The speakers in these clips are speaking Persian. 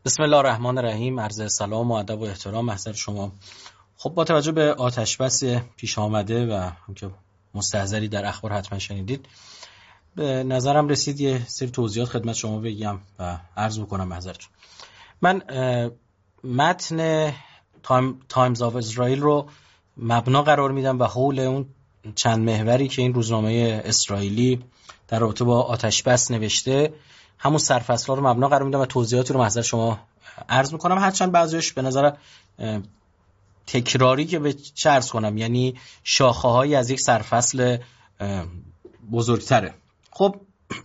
بسم الله الرحمن الرحیم. عرض سلام و ادب و احترام محضر شما. خب با توجه به آتش بس پیش آمده و همونکه مستحضری در اخبار حتما شنیدید، به نظرم رسید یه سری توضیحات خدمت شما بگم و عرض بکنم محضرتون. من متن تایمز آف اسرائیل رو مبنا قرار میدم و حول اون چند محوری که این روزنامه اسرائیلی در رابطه با آتش بس نوشته همون سرفصل‌ها رو مبنا قرار میدم و توضیحاتی رو محضر شما عرض میکنم. هرچند بعضیش به نظر تکراری که به چه عرض کنم، یعنی شاخه‌هایی از یک سرفصل بزرگتره. خب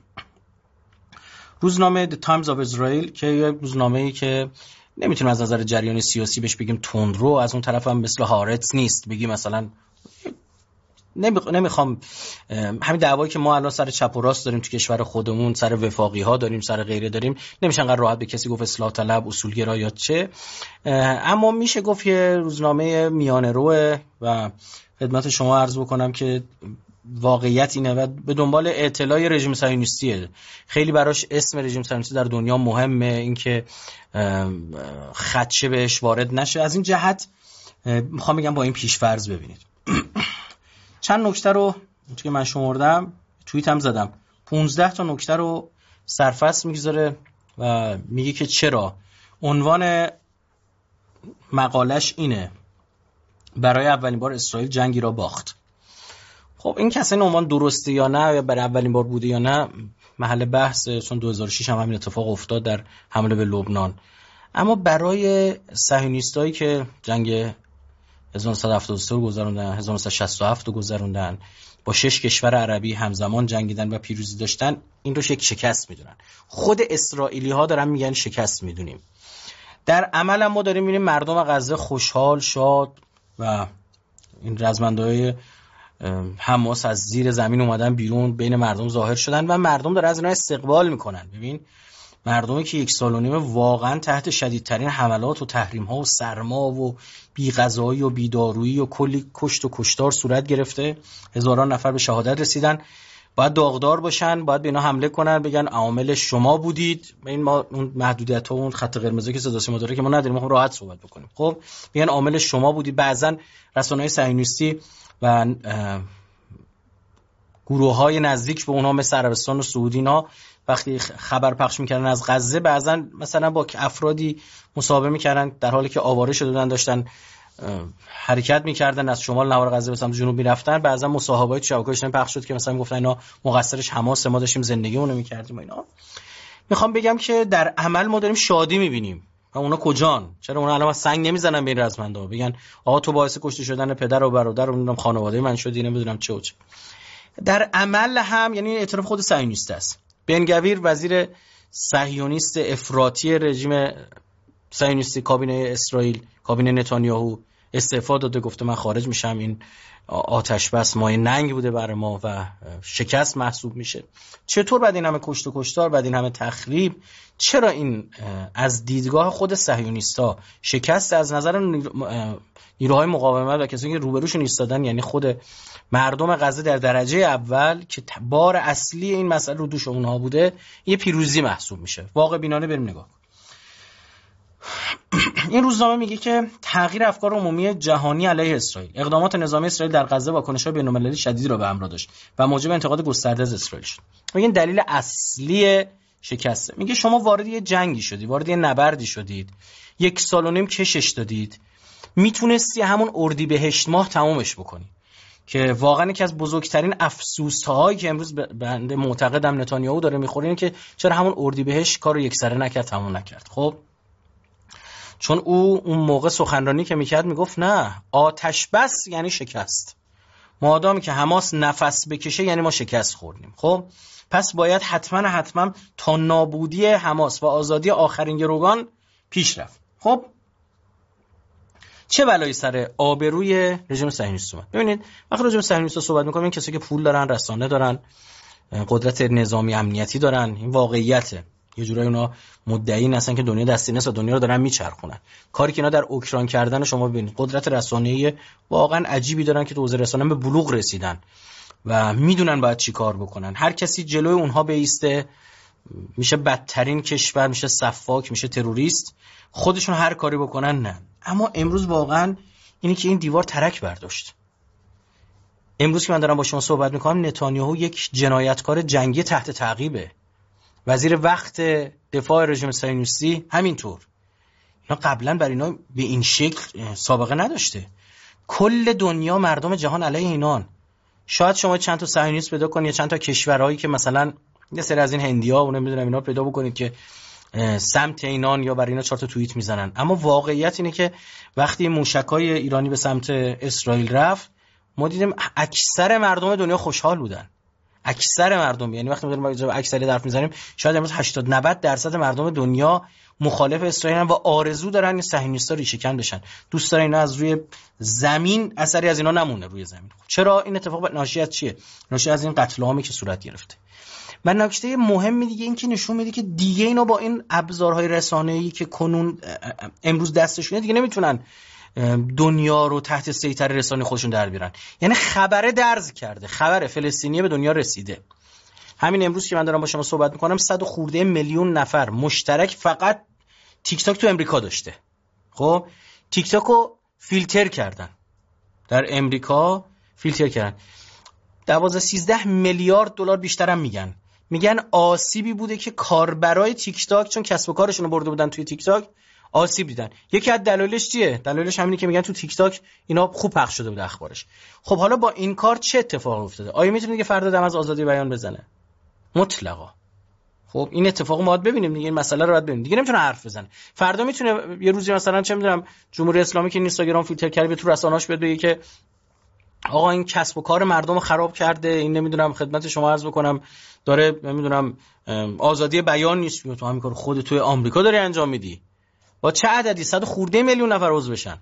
روزنامه The Times of Israel که یک روزنامه‌ای که نمیتونیم از نظر جریان سیاسی بهش بگیم تندرو، از اون طرف هم مثل هارتز نیست بگیم مثلا، نمیخوام همین دعوایی که ما الان سر چپ و راست داریم تو کشور خودمون، سر وفاقی ها داریم، سر غیره داریم، نمیشه انقدر راحت به کسی گفت اصلاح طلب، اصولگرا یا چه. اما میشه گفت یه روزنامه میانه روه و خدمت شما عرض بکنم که واقعیت اینه و به دنبال اعتلاع رژیم صهیونیستیه. خیلی براش اسم رژیم صهیونیستی در دنیا مهمه، اینکه خدشه بهش وارد نشه. از این جهت میخوام بگم با این پیش‌فرض ببینید چند نکته رو که من شمردم، توییت هم زدم، 15 تا نکته رو سرفصل میگذاره و میگه که چرا. عنوان مقالش اینه: برای اولین بار اسرائیل جنگی را باخت. خب این که اصلا عنوان درسته یا نه، یا برای اولین بار بوده یا نه محل بحثه، چون 2006 هم همین اتفاق افتاد در حمله به لبنان. اما برای صهیونیستایی که جنگ 1973 رو گذروندن، 1967 رو گذروندن، با 6 کشور عربی همزمان جنگیدن و پیروزی داشتن، این رو یک شکست میدونن. خود اسرائیلی ها دارن میگن شکست میدونیم. در عمل هم ما داریم میبینیم مردم غزه خوشحال، شاد و این رزمنده‌های حماس از زیر زمین اومدن بیرون، بین مردم ظاهر شدن و مردم داره از اینا استقبال میکنن. ببین مردمی که 1.5 سال واقعا تحت شدیدترین حملات و تحریم‌ها و سرما و بی‌غذایی و بیدارویی و کلی کشت و کشتار صورت گرفته، هزاران نفر به شهادت رسیدن، باید داغدار باشن، باید به اینا حمله کنن، بگن عامل شما بودید. این ما اون محدودیت‌ها و اون خط قرمزی که صدا سیما داره که ما نداریم، ما راحت صحبت بکنیم. خب میگن عامل شما بودید. بعضن رسانه‌های صهیونیستی و گروه‌های نزدیک به اونها مثل عربستان و سعودی اینا وقتی خبر پخش میکردن از غزه، بعضا مثلا با افرادی مصاحبه میکردن در حالی که آواره شده بودن، داشتن حرکت میکردن از شمال نوار غزه به سمت جنوب میرفتن، بعضا مصاحبه‌ای تو شبکه‌های اجتماعی پخش شد که مثلا میگفتن اینا مقصرش حماس، ما داشتیم زندگیمون رو میکردیم و اینا. میخوام بگم که در عمل ما داریم شادی میبینیم و اونا کجان؟ چرا اونا الان سنگ نمیزنن به این رزمندا، بگن آقا تو باعث کشته شدن پدر و برادر و نمیدونم خانواده من شدی، نمیدونم چه و چه. در عمل هم یعنی اعتراف خود صهیونیست است. بن گویر وزیر صهیونیست افراطی رژیم صهیونیستی کابینه اسرائیل، کابینه نتانیاهو، استعفا داده، گفته من خارج میشم، این آتش بس مایه ننگ بوده برای ما و شکست محسوب میشه. چطور بعد این همه کشت و کشتار، بعد این همه تخریب، چرا این از دیدگاه خود صهیونیستا شکست از نظر نیروهای مقاومت و کسانی که روبروشون ایستادن، یعنی خود مردم غزه در درجه اول که بار اصلی این مسئله رو دوش اونها بوده، یه پیروزی محسوب میشه؟ واقع بینانه بریم نگاه. این روزنامه میگه که تغییر افکار عمومی جهانی علیه اسرائیل، اقدامات نظامی اسرائیل در غزه واکنش‌های بین‌المللی شدیدی را به همراه داشت و موجب انتقاد گسترده از اسرائیل شد. میگه این دلیل اصلی شکسته. میگه شما وارد یه جنگی شدید، وارد یه نبردی شدید، 1.5 سال کشش دادید، میتونستی همون اردیبهشت ماه تمامش بکنی، که واقعا یکی از بزرگترین افسوس‌هایی که امروز بنده معتقدم نتانیاهو داره میخوره اینه که چرا همون اردیبهشت کارو یکسره نکرد، تمام نکرد. خب چون اون موقع سخنرانی که میکرد میگفت نه، آتش بس یعنی شکست، مادامی که حماس نفس بکشه یعنی ما شکست خوردیم. خب پس باید حتما تا نابودی حماس و آزادی آخرین گروگان پیش رفت. خب چه بلایی سر آبروی رژیم صهیونیست اومد؟ ببینید وقتی رژیم صهیونیست صحبت می‌کنیم، این کسایی که پول دارن، رسانه دارن، قدرت نظامی امنیتی دارن، این واقعیته. یه جورایی اونا مدعی هستن که دنیا دستی نیست و دنیا رو دارن میچرخونن. کاری که اینا در اوکراین کردن شما ببینید، قدرت رسانه‌ای واقعا عجیبی دارن که تو حوزه رسانه به بلوغ رسیدن و میدونن باید چی کار بکنن. هر کسی جلوی اونها بیسته میشه بدترین کشور، میشه سفاک، میشه تروریست، خودشون هر کاری بکنن نه. اما امروز واقعا اینی که این دیوار ترک برداشت. امروز که من دارم با شما صحبت میکنم نتانیاهو یک جنایتکار جنگی تحت تعقیبه. وزیر وقت دفاع رژیم صهیونیستی همینطور. اینا قبلا برای اینا به این شکل سابقه نداشته. کل دنیا مردم جهان علیه اینان. شاید شما چند تا صهیونیست پیدا کنید، چند تا کشورهایی که مثلا یه سری از این هندی‌ها و نمیدونم اینا پیدا بکنید که سمت اینان یا برای اینا 4 تا توییت میزنن. اما واقعیت اینه که وقتی موشک‌های ایرانی به سمت اسرائیل رفت، ما دیدیم اکثر مردم دنیا خوشحال بودن. اکثر مردم، یعنی وقتی ما داریم اکثری حرف میزنیم، شاید امروز 80-90% مردم دنیا مخالف اسرائیل و آرزو دارن این صهیونیست‌ها ریشه‌کن بشن. دوست دارن اینا از روی زمین اثری از اینا نمونه روی زمین. چرا این اتفاق ناشی از چیه؟ ناشی از این قتل عامی که صورت گرفته. و نکته مهمی دیگه این که نشون میده که دیگه اینا با این ابزارهای رسانه‌ای که کنون امروز دستشونه دیگه نمیتونن دنیا رو تحت سیطره رسانه خودشون در بیارن. یعنی خبره درز کرده، خبر فلسطینی به دنیا رسیده. همین امروز که من دارم با شما صحبت میکنم 100 خورده میلیون نفر مشترک فقط تیک تاک تو امریکا داشته. خب تیک تاک رو فیلتر کردن، در امریکا فیلتر کردن. 12-13 میلیارد دلار بیشتر هم میگن آسیبی بوده که کاربرای تیک تاک چون کسب و کارشون رو برده بودن توی تیک تاک آسیب دیدن. یکی از دلایلش چیه؟ دلایلش همینه که میگن تو تیک تاک اینا خوب پخش شده بود اخبارش. خب حالا با این کار چه اتفاقی افتاده؟ آیا میتونید که فردا دم از آزادی بیان بزنه؟ مطلقا. خب این اتفاق ما باید ببینیم دیگه، این مسئله رو باید ببینیم. دیگه نمیتونه حرف بزنه. فردا میتونه یه روزی مثلا چه میدونم جمهوری اسلامی که اینستاگرام فیلتر کرده تو رسانه‌اش بگه که آقا این کسب و کار مردم خراب کرده، این نمیدونم خدمت شما عرض بکنم داره نمیدونم آزادی بیان نیست. تو همین کار خودت توی آمریکا داری انجام میدی. با چه عددی 100 خورده میلیون نفر عضو بشن.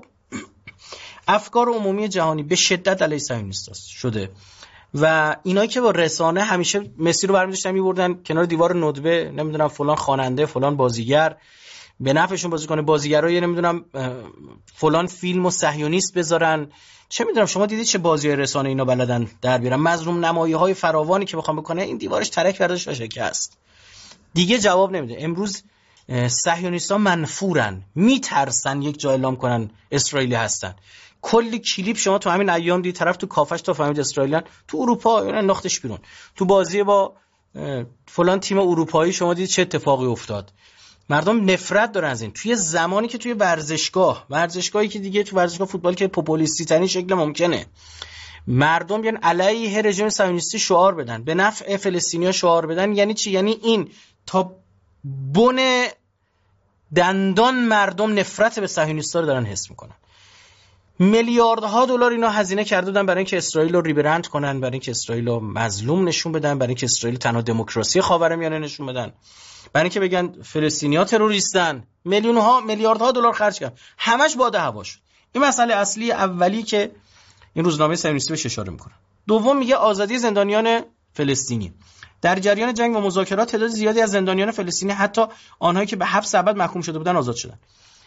افکار عمومی جهانی به شدت علیه صهیونیست شده و اینایی که با رسانه همیشه مسی رو برمی داشتن میبردن کنار دیوار ندبه، نمیدونم فلان خواننده فلان بازیگر به نفعشون بازی کنه، بازیگرای نمیدونم فلان فیلم و صهیونیست بذارن. چه میدونم شما دیدید چه بازیای رسانه اینا بلدن در بیارن، مظلوم نمایی‌های فراوانی که بخوام بکنه این دیوارش ترک برداشت و شکست. دیگه جواب نمیده. امروز صهیونیست‌ها منفورن، میترسن یک جای اعلام کنن اسرائیلی هستن. کلی کلیپ شما تو همین ایام دید طرف تو کافش تا فهمید اسرائیلیان، تو اروپا اینا ناختش بیرون. تو بازی با فلان تیم اروپایی شما دید چه اتفاقی افتاد. مردم نفرت دارن از این. توی زمانی که توی ورزشگاهی که دیگه تو ورزشگاه فوتبال که پوپولیستی ترین شکل ممکنه، مردم بیان علیه رژیم صهیونیستی شعار بدن، به نفع فلسطینی‌ها شعار بدن. یعنی چی؟ یعنی این تا بن دندان مردم نفرت به صهیونیست‌ها رو دارن حس میکنن. میلیاردها دلار اینا هزینه کرده بودن برای اینکه اسرائیل رو ریبرند کنن، برای اینکه اسرائیل رو مظلوم نشون بدن، برای اینکه اسرائیل تنها دموکراسی خاورمیانه نشون بدن، برای اینکه بگن فلسطینی‌ها تروریستن. میلیاردها دلار خرج کردن، همش باده هوا شد. این مسئله اصلی اولی که این روزنامه صهیونیستی بهش اشاره میکنه. دوم میگه آزادی زندانیان فلسطینی. در جریان جنگ و مذاکرات تعداد زیادی از زندانیان فلسطینی، حتی آنهایی که به حبس ابد محکوم شده بودن، آزاد شدن.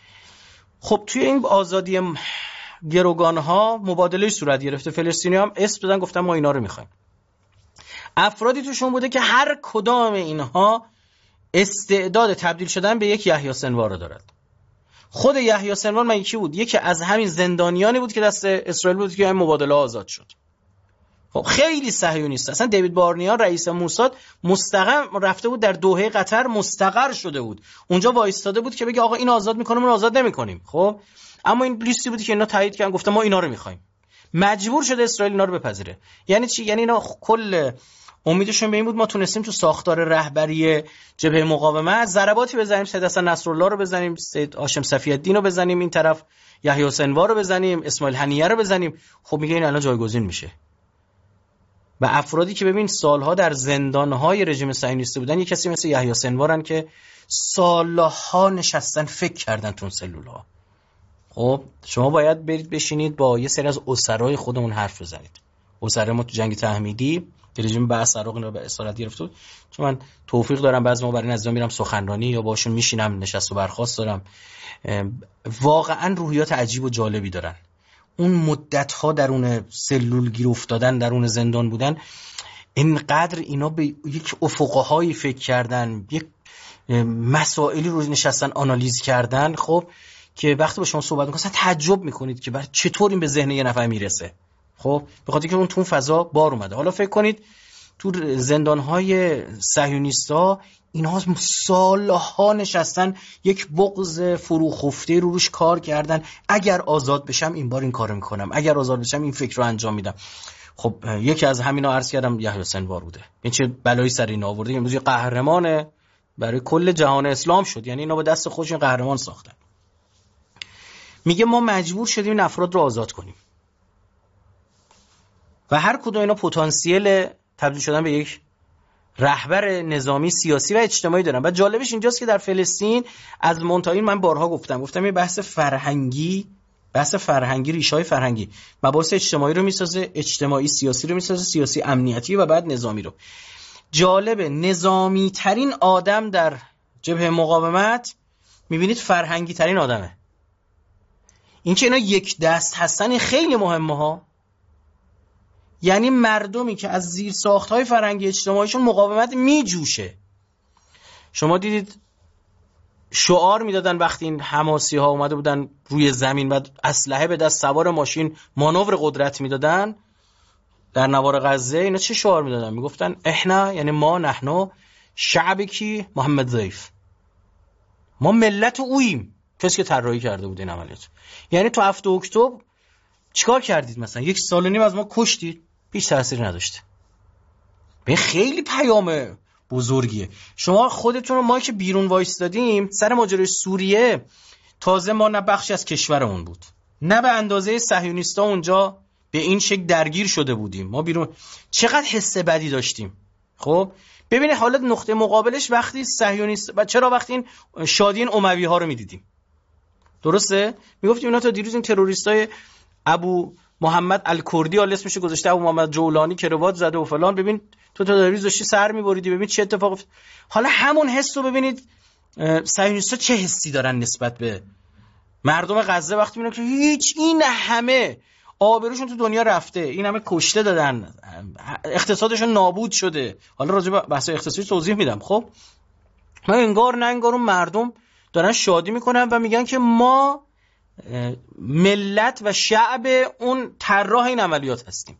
خب توی این آزادی گروگان‌ها مبادله صورت گرفته. فلسطینی‌ها هم اسم دادن گفتن ما اینا رو می‌خوایم. افرادی توشون بوده که هر کدام اینها استعداد تبدیل شدن به یک یحیی سنوار رو دارد. خود یحیی سنوار من کی بود؟ یکی از همین زندانیانی بود که دست اسرائیل بود که این مبادله آزاد شد. خب خیلی صهیونیست. اصلا دیوید بارنیا رئیس موساد مستقیم رفته بود در دوحه قطر، مستقر شده بود اونجا، وایستاده بود که بگه آقا این آزاد میکنیم اون آزاد نمیکنیم. خب اما این لیستی بود که اینا تایید کردن، گفتن ما اینا رو میخوایم. مجبور شده اسرائیل اینا رو بپذیره. یعنی چی؟ یعنی اینا کل امیدشون به این بود ما تونستیم تو ساختار رهبری جبهه مقاومت ضرباتی بزنیم، سید حسن نصرالله رو بزنیم، سید هاشم صفی الدین رو بزنیم، این طرف یحیی سنوار رو بزنیم، اسماعیل هنیه رو بزنیم. خب میگه این الان جایگزین میشه. و افرادی که ببین سالها در زندانهای رژیم صهیونیستی بودن، یک کسی مثل یحیی سنوارن که سالها نشستن فکر کردن تو سلولها. خب شما باید برید بشینید با یه سری از اسرای خودمون حرف بزنید. اسرای ما تو جنگ تحمیدی که رژیم بعث عراق اینا به اسارت گرفت بود، چون من توفیق دارم بعضی موقع برای این عزیزان میرم سخنرانی یا باشون میشینم نشست و برخاست دارم، واقعا روحیات عجیب و جالبی دارن. اون مدت‌ها درون سلول گیر افتادن، درون زندان بودن، اینقدر اینا به یک افقهایی فکر کردن، یک مسائلی رو نشستن آنالیز کردن، خب که وقتی با شما صحبت می‌کنن اصلا تعجب می‌کنید که چطور این به ذهن یه نفر میرسه. خب به خاطر که اون تو فضا بار اومده. حالا فکر کنید تو زندان‌های صهیونیست‌ها اینها سال‌ها نشستن یک بغض فروخفته رو روش کار کردن، اگر آزاد بشم این بار این کارو می‌کنم، اگر آزاد بشم این فکر رو انجام میدم. خب یکی از همینا عرض کردم یحیی سنوار بوده. این چه بلایی سر این آورده، امروز یه قهرمانه برای کل جهان اسلام شد. یعنی اینا با دست خودشون قهرمان ساختن. میگه ما مجبور شدیم این افراد رو آزاد کنیم و هر کدوم اینا پتانسیل تبدیل شدن به یک رهبر نظامی سیاسی و اجتماعی دارن. و جالبش اینجاست که در فلسطین از منتهی من بارها گفتم یه بحث فرهنگی ریشه‌های فرهنگی مباحث اجتماعی رو میسازه، اجتماعی سیاسی رو میسازه، سیاسی امنیتی و بعد نظامی رو. جالبه نظامی ترین آدم در جبهه مقاومت میبینید فرهنگی ترین آدمه. این که اینا یک دست هستن خیلی مهمه ها. یعنی مردمی که از زیر ساختهای فرهنگی اجتماعیشون مقاومت میجوشه. شما دیدید شعار میدادن وقتی این حماسی ها اومده بودن روی زمین و اسلحه به دست سوار ماشین مانور قدرت میدادن در نوار غزه، اینا چه شعار میدادن؟ میگفتن احنا، یعنی ما، نحنو شعبی کی محمد ضعیف، ما ملت اوییم. کسی که طراحی کرده بود این عملیات. یعنی تو 7 اکتبر چیکار کردید؟ مثلا 1.5 سال از ما کشتید، هیچ تأثیری نداشته. به خیلی پیام بزرگیه. شما خودتون رو، ما که بیرون وایستادیم سر ماجرای سوریه، تازه ما نه بخشی از کشورمون بود، نه به اندازه صهیونیستا اونجا به این شکل درگیر شده بودیم. ما بیرون چقدر حس بدی داشتیم. خب ببینید حالا نقطه مقابلش وقتی صهیونیست و چرا وقتی این شادی این اموی ها رو میدیدیم، درسته؟ میگفتیم اینا تا دیروز این تروریستای ابو محمد الکردی، حالا اسمش گذاشته ابو محمد جولانی، کروات زده و فلان، ببین تو تا دیروز داشتی سر میبریدی، ببین چه اتفاق افتاد. حالا همون حس رو ببینید صهیونیست‌ها چه حسی دارن نسبت به مردم غزه وقتی میبینن که هیچ، این همه آبروشون تو دنیا رفته، این همه کشته دادن، اقتصادشون نابود شده. حالا راجع به بحث اقتصادی توضیح میدم. خب ما انگار نه انگار اون مردم دارن شادی میکنن و میگن که ما ملت و شعب اون طراح این عملیات هستیم.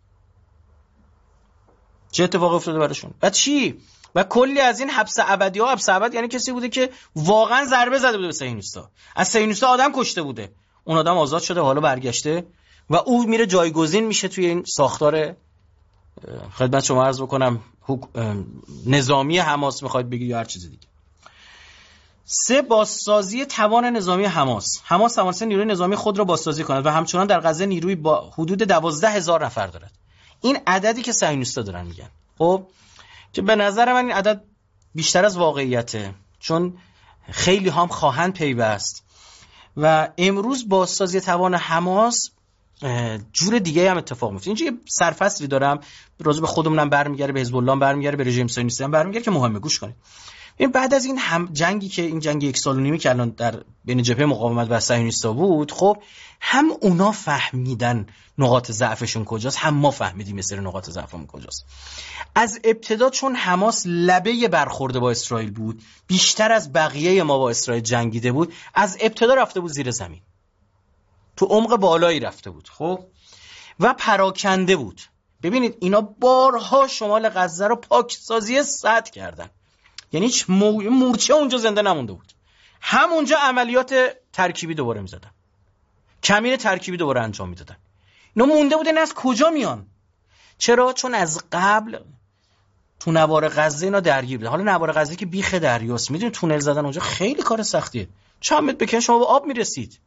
چه اتفاقی افتاده براشون؟ و چی؟ و کلی از این حبس ابدی ها، حبس ابد یعنی کسی بوده که واقعا ضربه زده بوده به صهیونیستا، از صهیونیستا آدم کشته بوده، اون آدم آزاد شده، حالا برگشته و او میره جایگزین میشه توی این ساختار، خدمت شما عرض بکنم نظامی حماس میخواید بگید یا هر چیز دیگه. 3 بازسازی توان نظامی حماس توانسته نیروی نظامی خود را بازسازی کند و همچنان در غزه نیروی با حدود 12,000 نفر دارد. این عددی که صهیونیست‌ها دارن میگن، خب که به نظر من این عدد بیشتر از واقعیته، چون خیلی هم خواهند پیوست و امروز بازسازی توان حماس جور دیگه هم اتفاق میفته. اینجا یه سرفصلی دارم راجع به خودمونم برمیگره، به حزب الله برمیگره، به رژیم صهیونیستی هم برمیگره که مهمه، گوش کنید. این بعد از این جنگی که این جنگ 1.5 سال که الان در بین جبهه مقاومت و صهیونیستا بود، خب هم اونا فهمیدن نقاط ضعفشون کجاست، هم ما فهمیدیم مثل نقاط ضعفمون کجاست. از ابتدا چون حماس لبه برخورد با اسرائیل بود، بیشتر از بقیه ما با اسرائیل جنگیده بود، از ابتدا رفته بود زیر زمین، تو عمق بالایی رفته بود، خب و پراکنده بود. ببینید اینا بارها شمال غزه رو پاکسازی سد کردن، یعنی هیچ مورچه اونجا زنده نمونده بود. همونجا عملیات ترکیبی دوباره میزدن، کمین ترکیبی دوباره انجام میدادن. اینا مونده بودن از کجا میان؟ چرا؟ چون از قبل تو نوار غزه اینا درگیر بودن. حالا نوار غزه که بیخ دریاست، میدونید تونل زدن اونجا خیلی کار سختیه. چند متر بکن شما به آب میرسید.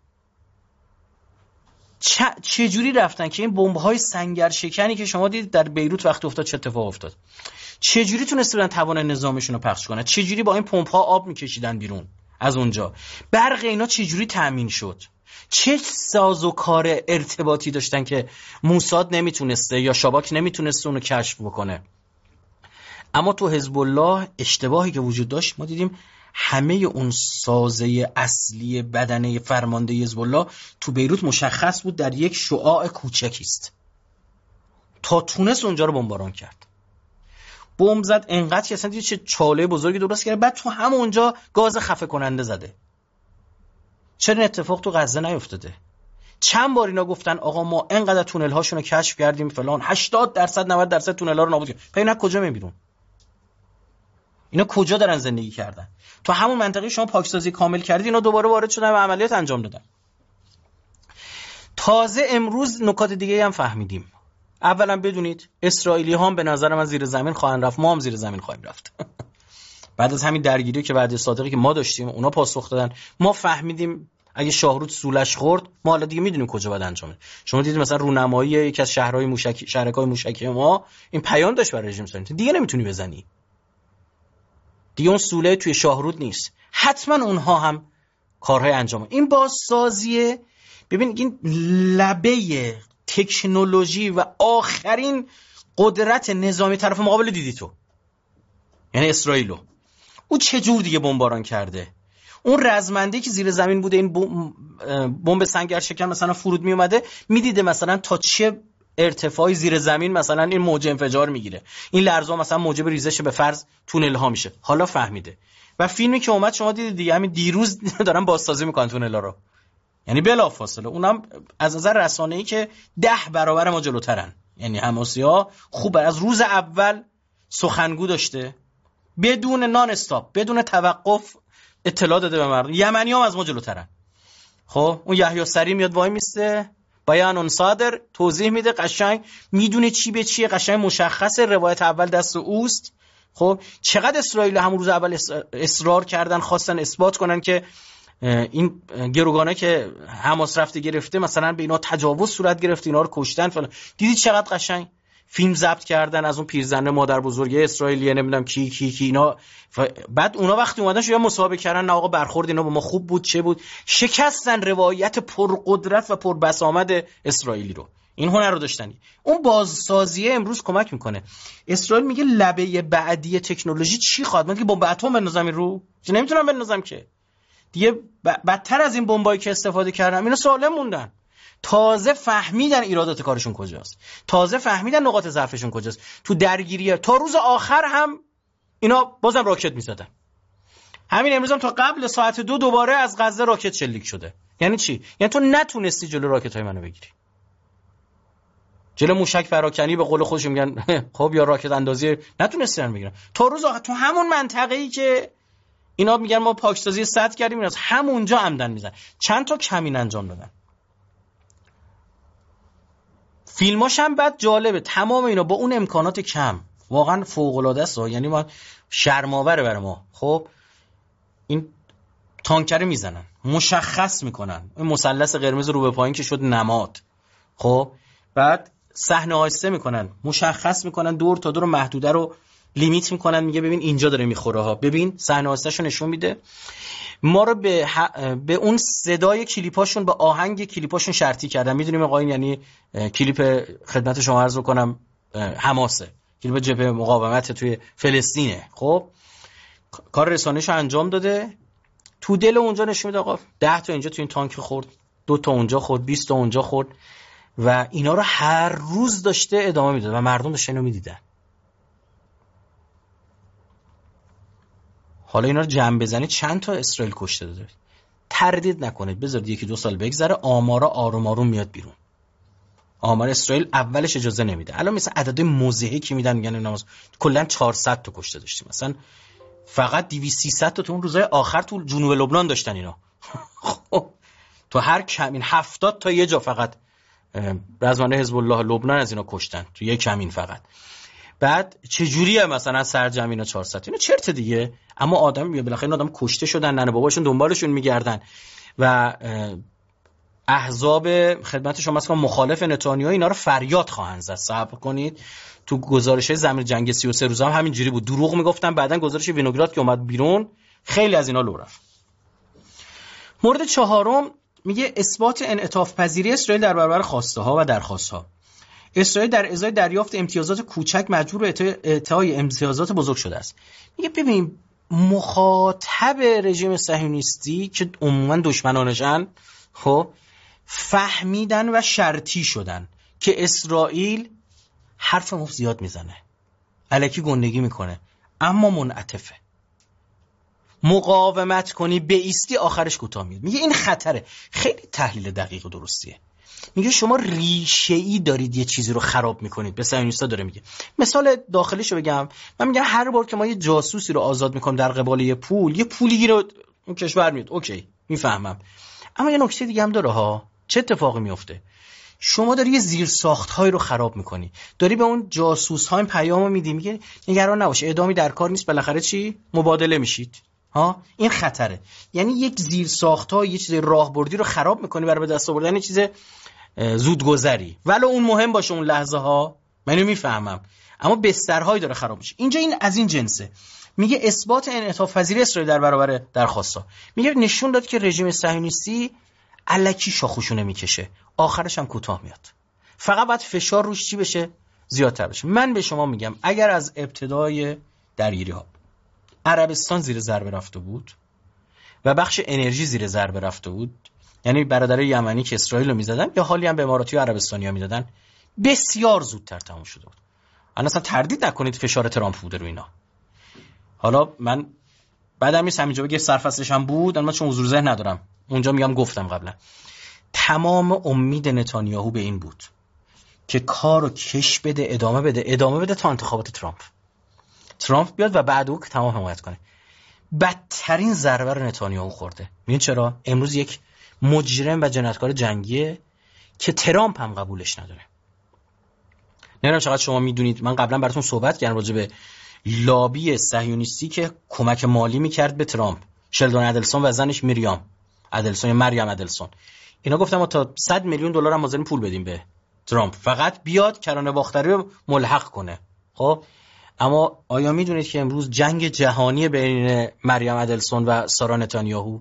چه جوری رفتن که این بمب‌های سنگر شکنی که شما دیدید در بیروت وقت افتاد چه اتفاق افتاد، چه جوری تونستن توان نظامشون رو پخش کنن، چه جوری با این پمپ‌ها آب میکشیدن بیرون از اونجا، برق اینا چه جوری تامین شد، چه سازوکار ارتباطی داشتن که موساد نمیتونسته یا شباک نمیتونسته اونو کشف بکنه. اما تو حزب الله اشتباهی که وجود داشت، ما دیدیم همه اون سازه اصلی بدنه فرمانده حزب الله تو بیروت مشخص بود در یک شعاع کوچکی است، تا تونس اونجا رو بمباران کرد. بمب زد، انقدر که اصلا چه چاله بزرگی درست کرد، بعد تو همونجا گاز خفه کننده زده. چرا این اتفاق تو غزه نیفتاده؟ چند بار اینا گفتن آقا ما انقدر تونل هاشون رو کشف کردیم فلان، 80% 90% تونل ها رو نابود کردیم. اینا کجا میبینون؟ اینا کجا دارن زندگی کردن؟ تو همون منطقه شما پاکسازی کامل کردید، اینا دوباره وارد شدن و عملیات انجام دادن. تازه امروز نکات دیگه هم فهمیدیم. اولا بدونید اسرائیلی ها هم به نظر من زیر زمین خواهند رفت، ما هم زیر زمین خواهیم رفت. بعد از همین درگیری که بعد صادقی که ما داشتیم اونا پاسخ دادن، ما فهمیدیم اگه شاهرود سولش خورد ما حالا دیگه میدونیم کجا باید انجام بدیم. شما دیدید مثلا رونمایی یکی از شهرهای موشکی، شهرک‌های موشکی ما این پیام داشت برای رژیم صهیونیستی، دیگه نمیتونی بزنی، دیگه اون سوله توی شاهرود نیست. حتما اونها هم کارهای انجام. این بازسازیه. ببین این لبه تکنولوژی و آخرین قدرت نظامی طرف مقابل دیدی تو، یعنی اسرائیلو او چه جور دیگه بمباران کرده. اون رزمنده که زیر زمین بوده این بمب سنگر شکن مثلا فرود می اومده، میدیده مثلا تا چه ارتفاعی زیر زمین مثلا این موج انفجار میگیره، این لرزه مثلا موجب ریزش به فرض تونل ها میشه. حالا فهمیده و فیلمی که اومد شما دیدید دیگه، همین دیروز دارن بازسازی میکنن تونل ها رو، یعنی بلافاصله اونم از نظر رسانه‌ای که 10 برابر ما جلوترن. یعنی حماسی‌ها خوب از روز اول سخنگو داشته، بدون نان استاپ، بدون توقف اطلاع داده به مردم. یمنی‌ها هم از ما جلوترن. خب اون یحیی سری میاد وای میسته، بیان صادر توضیح میده، قشنگ میدونه چی به چیه، قشنگ مشخصه، روایت اول دست اوست. خب چقدر اسرائیل همون روز اول اصرار کردن، خواستن اثبات کنن که این گروگانه که حماس رفته گرفته مثلا به اینا تجاوز صورت گرفته، اینا رو کشتن فلان. دیدید چقدر قشنگ فیلم ضبط کردن از اون پیرزن مادر بزرگه اسرائیلیه، نمیدونم کی اینا. بعد اونا وقتی اومدن شو مصاحبه کردن، نه آقا برخورد اینا با ما خوب بود چه بود، شکستن روایت پرقدرت و پربسامد اسرائیلی رو. این هنر رو داشتن. اون بازسازی امروز کمک میکنه. اسرائیل میگه لبه بعدی تکنولوژی چی خواهد؟ من که بمب اتم بندازم این رو چه نمیتونم بندازم که دیگه. بدتر از این بمبایی که استفاده کردن اینا سالم موندن. تازه فهمیدن ایرادات کارشون کجاست، تازه فهمیدن نقاط ضعفشون کجاست. تو درگیریه تا روز آخر هم اینا بازم راکت میزدن. همین امروز هم تا قبل ساعت 2 دوباره از غزه راکت شلیک شده. یعنی چی؟ یعنی تو نتونستی جلو راکت‌های منو بگیری، جلو موشک پراکنی به قول خودشون میگن خب یا راکت اندازی نتونستن بگیرن. تا روز آخر تو همون منطقه‌ای که اینا میگن ما پاکسازی سد کردیم، اینا همونجا عمدن میزنن. چند تا کمین انجام دادن. فیلماش هم بعد جالبه، تمام اینا با اون امکانات کم واقعا فوق العاده است. یعنی ما شرم‌آوره برای ما. خب این تانکر میزنن، مشخص میکنن، این مثلث قرمز رو به پایین که شد نماد. خب بعد صحنه آهسته میکنن، مشخص میکنن دور تا دور محدوده رو لیمیت میکنن، میگه ببین اینجا داره میخوره ها، ببین صحنه آهسته‌شو نشون میده. ما رو به اون صدای کلیپاشون، به آهنگ کلیپاشون شرطی کردن. میدونیم آقا این یعنی کلیپ خدمت شما عرض بکنم حماسه، کلیپ جبهه مقاومت توی فلسطینه. خب کار رسانه‌شو انجام داده، تو دل اونجا نشون میده آقا 10 تا اینجا تو این تانک خورد، 2 تا اونجا خورد، 20 تا اونجا خورد و اینا رو هر روز داشته ادامه میداد و مردم داشتن اینو میدیدن. حالا اینا رو جمع بزنید چند تا اسرائیل کشته داده. تردید نکنید، بذارید 1-2 سال بگذره، آمارا آروم آروم میاد بیرون. آمار اسرائیل اولش اجازه نمیده. الان مثلا عدد موضحی که میدن میگن اینا کلا 400 تا کشته داشتیم، مثلا فقط 200-300 تا تو اون روزهای آخر تو جنوب لبنان داشتن اینا. خب تو هر کمین 70 تا یه جا فقط رزمنده حزب الله لبنان از اینا کشتن تو یک کمین فقط. بعد چجوریه مثلا سرجم اینا 400 اینا چرت دیگه. اما آدم بالاخره این آدم کشته شدن، ننه باباشون دنبالشون میگردن و احزاب خدمت شما مثلا مخالف نتانیاهو اینا رو فریاد خواهند زد. صبر کنید. تو گزارش زمین جنگ 33 روزه هم همینجوری بود، دروغ میگفتن، بعدن گزارش وینوگراد که اومد بیرون خیلی از اینا لو رفت. مورد چهارم میگه اثبات انعطاف پذیری اسرائیل در برابر خواسته ها و درخواست ها. اسرائیل در ازای دریافت امتیازات کوچک مجبور به اعطای امتیازات بزرگ شده است. میگه ببین مخاطب رژیم صهیونیستی که عموما دشمنانشن خب فهمیدن و شرطی شدن که اسرائیل حرف مفت زیاد میزنه، الکی گندگی میکنه، اما منعطفه. مقاومت کنی بایستی آخرش کوتاه میاد. میگه این خطره. خیلی تحلیل دقیق و درستیه. میگه شما ریشه‌ای دارید یه چیزی رو خراب میکنید. به صهیونیست‌ها داره میگه. مثال داخلیشو بگم، من میگم هر بار که ما یه جاسوسی رو آزاد میکنیم در قبال یه پولی رو اون کشور میاد، اوکی میفهمم، اما یه نکته دیگه هم داره ها. چه اتفاقی میفته؟ شما داری یه زیرساخت‌هایی رو خراب میکنی، داری به اون جاسوس‌ها این پیامو میدی، میگه نگران نباشه، اعدامی در کار نیست، بالاخره چی؟ مبادله میشید. ها، این خطره. یعنی یک زیرساخت‌ها، یه چیز راهبردی رو خراب میکنی برای به دست آوردن یه چیز زودگذری، ولو اون مهم باشه اون لحظه ها، منو میفهمم، اما بسترهایی داره خراب میشه. اینجا این از این جنسه. میگه اثبات انعطاف پذیری اسرائیل در برابر درخواست‌ها. میگه نشون داد که رژیم صهیونیستی الکی شاخوشونه میکشه، آخرش هم کوتاه میاد. فقط باید فشار روش چی بشه؟ زیادتر بشه. من به شما میگم اگر از ابتدای درگیری‌ها عربستان زیر ضربه رفته بود و بخش انرژی زیر ضربه رفته بود، یعنی برادرای یمنی که اسرائیل رو میزدن یا حالی هم به اماراتی و عربستانی‌ها میدادن، بسیار زودتر تموم شده بود. اصلا تردید نکنید فشار ترامپ بوده رو اینا. حالا من بعدم نیست همینجا بگه سرفصلش هم بود، اما چون حضور ذهن ندارم اونجا میگم گفتم قبلا. تمام امید نتانیاهو به این بود که کارو کش بده، ادامه بده تا انتخابات ترامپ بیاد و بعد او تمام حمایت کنه. بدترین ضربه رو نتانیاهو خورده. میدونید چرا؟ امروز یک مجرم و جنایتکار جنگیه که ترامپ هم قبولش نداره. نمیدونم چقدر شما میدونید، من قبلا براتون صحبت کردم راجع به لابی صهیونیستی که کمک مالی میکرد به ترامپ، شلدون ادلسون و زنش مریم ادلسون. اینا گفتم ما تا 100 میلیون دلار هم حاضریم پول بدیم به ترامپ فقط بیاد کرانه باختری رو ملحق کنه. خب اما آیا میدونید که امروز جنگ جهانی بین مریم ادلسون و سارا نتانیاهو،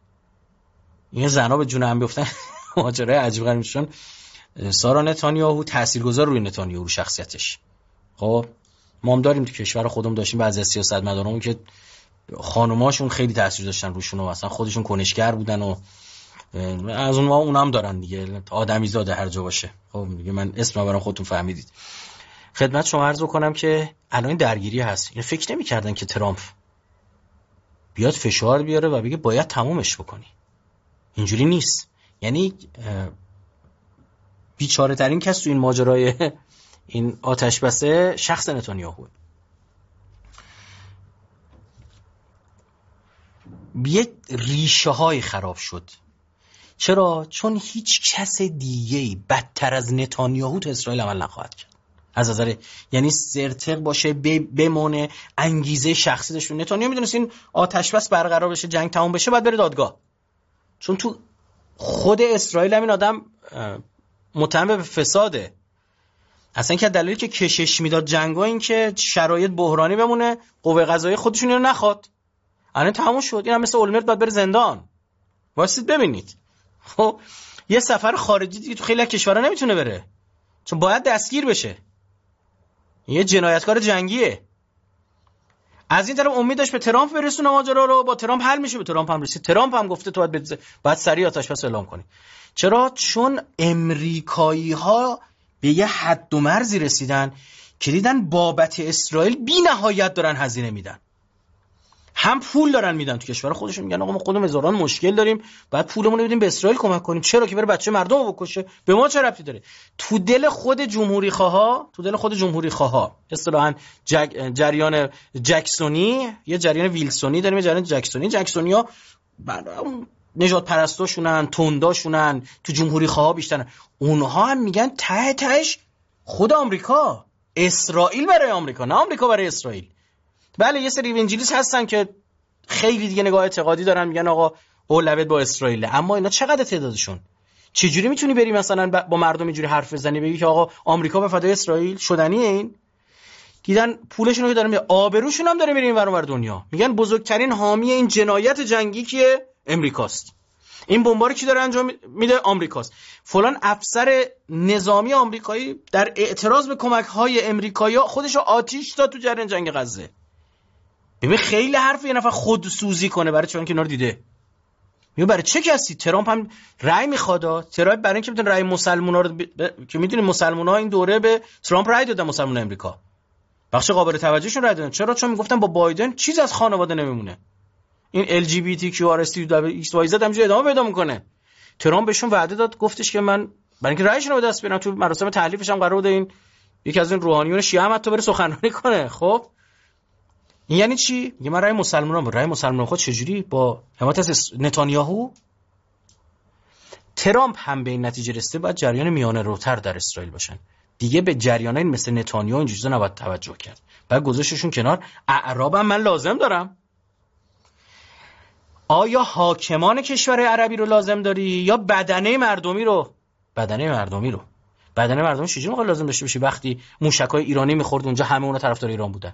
این زنا به جون هم بیفتن ماجرای عجیب غریبشون. سارا نتانیاهو تاثیرگذار روی نتانیاهو، رو شخصیتش. خب ما هم داریم تو کشور خودمون داشتیم بعضی از سیاستمدارامون که خانوماشون خیلی تاثیر داشتن روشون و اصلا خودشون کنشگر بودن و از اونها هم دارن دیگه، آدمیزاده هر جا باشه. خب دیگه من اسم برام خودتون فهمیدید. خدمت شما عرض کنم که الان درگیری هست. این فکر نمی‌کردن که ترامپ بیاد فشار بیاره و بگه باید تمومش بکنی. اینجوری نیست. یعنی بیچاره ترین کس تو این ماجرای این آتش بسه شخص نتانیاهو. یه ریشه های خراب شد. چرا؟ چون هیچ کس دیگه‌ای بدتر از نتانیاهو تو اسرائیل عمل نخواهد کرد. از نظر یعنی سرتق باشه، بمونه، انگیزه شخصی داشته. نتانیاهو میدونست این آتش بس برقرار بشه، جنگ تموم بشه، بعد بره دادگاه. چون تو خود اسرائیل همین آدم متهم به فساده. اصلا که دلیلی که کشش میداد جنگا این که شرایط بحرانی بمونه، قوه قضاییه خودشون اینو نخواد. الان تموم شد. این هم مثل اولمرت باید بره زندان. واسید ببینید. خب یه سفر خارجی دیگه تو خیلی از کشورها نمیتونه بره، چون باید دستگیر بشه. یه جنایتکار جنگیه. از این طرف امید داشت به ترامپ برسونه ماجرا رو، با ترامپ حل میشه، به ترامپ هم رسید. ترامپ هم گفته تو باید سریع آتش بس اعلام کنی. چرا؟ چون امریکایی‌ها به یه حد و مرزی رسیدن که دیدن بابت اسرائیل بی‌نهایت دارن هزینه میدن. هم پول دارن میدن تو کشور خودشون، میگن آقا ما خودمون هزاران مشکل داریم، بعد پولمون رو بدیم به اسرائیل کمک کنیم. چرا؟ که بره بچه مردم رو بکشه. به ما چه ربطی داره؟ تو دل خود جمهوری خواها اصطلاحاً جریان جکسونی، یه جریان ویلسونی داریم، یه جریان جکسونی‌ها نجات پرستاشونن، تنداشونن، تو جمهوری خواها بیشترن. اونها هم میگن ته تهش خود آمریکا، اسرائیل برای آمریکا، نه آمریکا برای اسرائیل. بله یه سری انجیلیست هستن که خیلی دیگه نگاه اعتقادی دارن، میگن آقا اولویت با اسرائیل، اما اینا چقدر تعدادشون؟ چجوری میتونی بری مثلا با مردم اینجوری حرف بزنی بگی که آقا آمریکا به فدای اسرائیل؟ شدنیه این؟ دیدن پولشون رو دارن، آبروشون هم داره میره این ور اون ور دنیا. میگن بزرگترین حامی این جنایت جنگی کیه؟ امریکاست. این بمبا رو کی داره انجام میده؟ آمریکاست. فلان افسر نظامی آمریکایی در اعتراض به کمک‌های امریکایی‌ها خودش رو آتش داد تو جریان جنگ غزه. ببین خیلی حرف یه نفر خودسوزی کنه برای چون که اینا رو دیده. میگه برای چه کسی؟ ترامپ هم رأی میخواد. ترامپ برای اینکه بتونه رأی مسلمونا رو که میدونید مسلمونا این دوره به ترامپ رأی دادن، مسلمان امریکا. بخش قابل توجهشون رد دادن. چرا؟ چون میگفتن با بایدن چیز از خانواده نمیمونه. این LGBTQRST همینجوری ادامه پیدا میکنه. ترامپ بهشون وعده داد، گفتش که من برای اینکه رأیشون رو به دست بیارم تو مراسم تحلیفش هم قرار بوده این یکی از این روحانیون شیعه هم حتی بره سخنرانی کنه. خب این یعنی چی؟ میگه من رأی مسلمانان خود چجوری با حمایت از نتانیاهو؟ ترامپ هم به این نتیجه رسیده باید جریان میانه روتر در اسرائیل باشن. دیگه به جریانای مثل نتانیاهو این چیزا نباید توجه کرد. بعد گذاشتشون کنار. اعرابم من لازم دارم. آیا حاکمان کشور عربی رو لازم داری یا بدنه مردمی رو؟ بدنه مردمی چجوری میخواد لازم داشته باشی وقتی موشکای ایرانی میخورد اونجا همه اونا طرفدار ایران بودن؟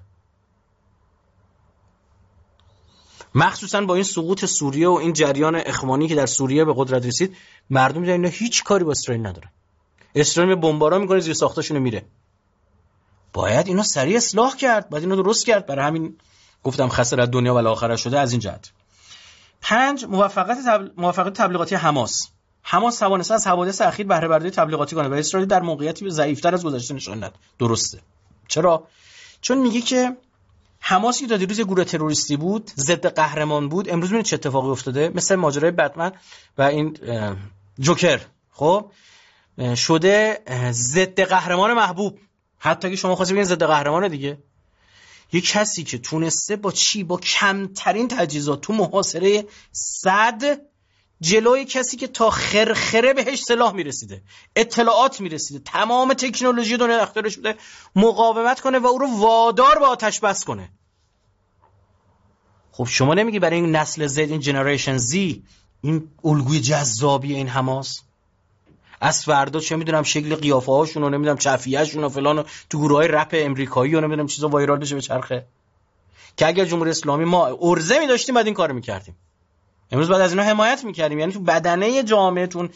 مخصوصا با این سقوط سوریه و این جریان اخوانی که در سوریه به قدرت رسید، مردم میگن اینا هیچ کاری با اسرائیل ندارن. اسرائیل بمباران میکنه، زیر ساختاشون میره. باید اینا سریع اصلاح کرد، باید اینا درست کرد. برای همین گفتم خسر دنیا و الاخره شده از این جهت. 5 موفقیت تبلیغاتی حماس توانسته از حوادث اخیر بهره برداری تبلیغاتی کنه و اسرائیل در موقعیتی ضعیف‌تر از گذشته نشون داد. درسته. چرا؟ چون میگه که حماس که تا دیروز گروه تروریستی بود، ضد قهرمان بود، امروز ببینید چه اتفاقی افتاده. مثل ماجرای بتمن و این جوکر، خب شده ضد قهرمان محبوب. حتی که شما خواستید بگین ضد قهرمان دیگه. یک کسی که تونسته با کمترین تجهیزات تو محاصره صد جلوی کسی که تا خرخره بهش سلاح میرسیده، اطلاعات میرسیده، تمام تکنولوژی دنیا اختیارش بوده، مقاومت کنه و او رو وادار به آتش بس کنه. خب شما نمیگی برای این نسل زد، این جنریشن زی، این الگوی جذابی این حماس از فردا چه میدونم شکل قیافه هاشون و نمیدونم چفیه‌شون و فلان تو گروهای رپ امریکایی و نمیدونم چیزا وایرال بشه به چرخه، که اگر جمهوری اسلامی ما ارزه می‌داشتیم بعد این کارو می‌کردیم. امروز بعد از اینا حمایت می‌کردیم. یعنی تو بدنه جامعهتون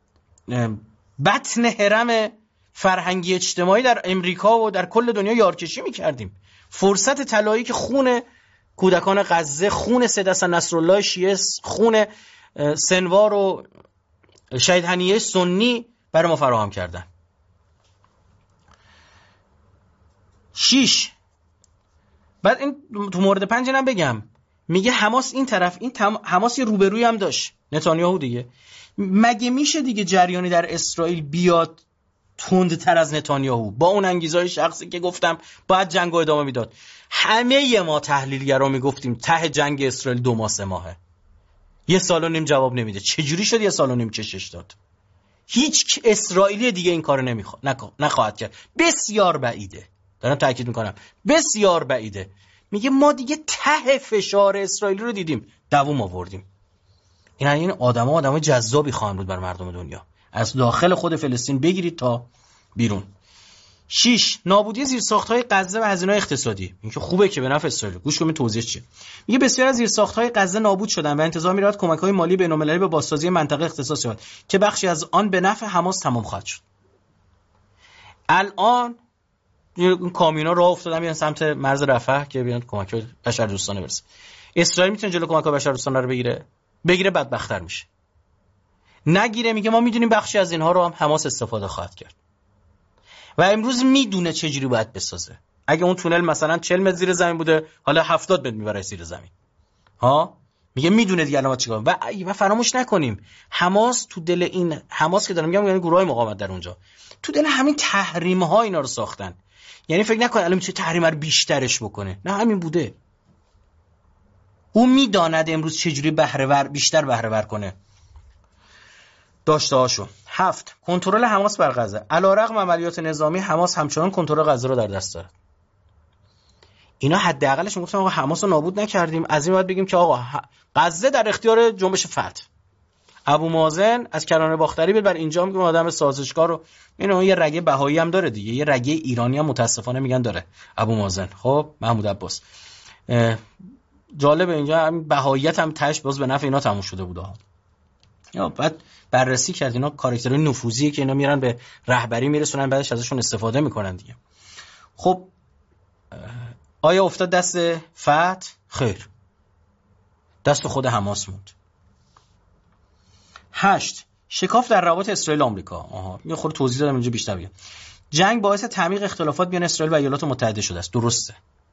بطن هرم فرهنگی اجتماعی در امریکا و در کل دنیا یارکشی می‌کردیم. فرصت طلایی که خون کودکان غزه، خون سید حسن نصرالله شیعه، خون سنوار و شهید هنیه سنی برای ما فراهم کردن. 6 بعد این تو مورد 5 هم بگم، میگه حماس این طرف، حماس یه روبروی هم داشت، نتانیاهو دیگه. مگه میشه دیگه جریانی در اسرائیل بیاد تندتر از نتانیاهو با اون انگیزهای شخصی که گفتم باید جنگو ادامه میداد؟ همه ما تحلیلگرا میگفتیم ته جنگ اسرائیل 2 ماه 3 ماهه، 1 سال و نیم جواب نمیده. چجوری شد 1 سال و نیم کشش داد؟ هیچ اسرائیلی دیگه این کارو نخواهد کرد. بسیار بعیده، دارم تاکید میکنم، بسیار بعیده. میگه ما دیگه ته فشار اسرائیلی رو دیدیم، دووم آوردیم. این آدمای جذابی خواهند بود بر مردم دنیا، از داخل خود فلسطین بگیرید تا بیرون. 6 نابودی زیرساخت‌های غزه و هزینه‌های اقتصادی. این که خوبه که به نفع اسرائیل. گوش کنید توضیح چیه. میگه بسیار از زیرساخت‌های غزه نابود شدن و انتظار می‌رود کمک‌های مالی بین‌المللی به بازسازی منطقه اختصاص یابد که بخشی از آن به نفع حماس تمام خواهد شد. الان این کامیونا راه افتادن میان سمت مرز رفح که بیان کمک‌های بشردوستانه برسه. اسرائیل میتونه جلو کمک‌های بشردوستانه رو بگیره بدبخت‌تر میشه. نگیره، میگه ما میدونیم بخشی از اینها رو هم حماس استفاده خواهد کرد. و امروز میدونه چجوری باید بسازه. اگه اون تونل مثلا 40 متر زیر زمین بوده، حالا 70 متر میبره زیر زمین. میگه میدونه دیگه الان چیکار. و فراموش نکنیم حماس تو دل این حماس که دارم میگم، یعنی گروهای مقاومت در اونجا تو دل همین تحریم ها اینا رو ساختن. یعنی فکر نکن الان میشه تحریم رو بیشترش بکنه، نه همین بوده. اون میداند امروز چجوری بیشتر بهره ور کنه داشته هاشو. 7 کنترل حماس بر غزه. علیرغم عملیات نظامی حماس همچنان کنترل غزه رو در دست دارد. اینا حداقلش میگفتن آقا حماس رو نابود نکردیم، از این بعد بگیم که آقا غزه در اختیار جنبش فتح. ابو مازن از کرانه باختری بیاد بر اینجا میگه آدم سازشکار رو، اینو یه رگه بهایی هم داره دیگه، یه رگه ایرانی هم متاسفانه میگن داره ابو مازن. خب محمود عباس جالب، اینجا همین بهاییت هم تاش باز به نفع اینا تموم شده بوده. یا بعد بررسی کرد اینا کاراکترهای نفوذیه که اینا میرن به رهبری میرسونن، بعدش ازشون استفاده میکنن دیگه. خب آیا افتاد دست فتح؟ خیر، دست خود حماس موند. 8 شکاف در روابط اسرائیل و آمریکا. یه خورده توضیح دادم اینجا بیشتر بگم. جنگ باعث تعمیق اختلافات بین اسرائیل و ایالات متحده شده است. درسته.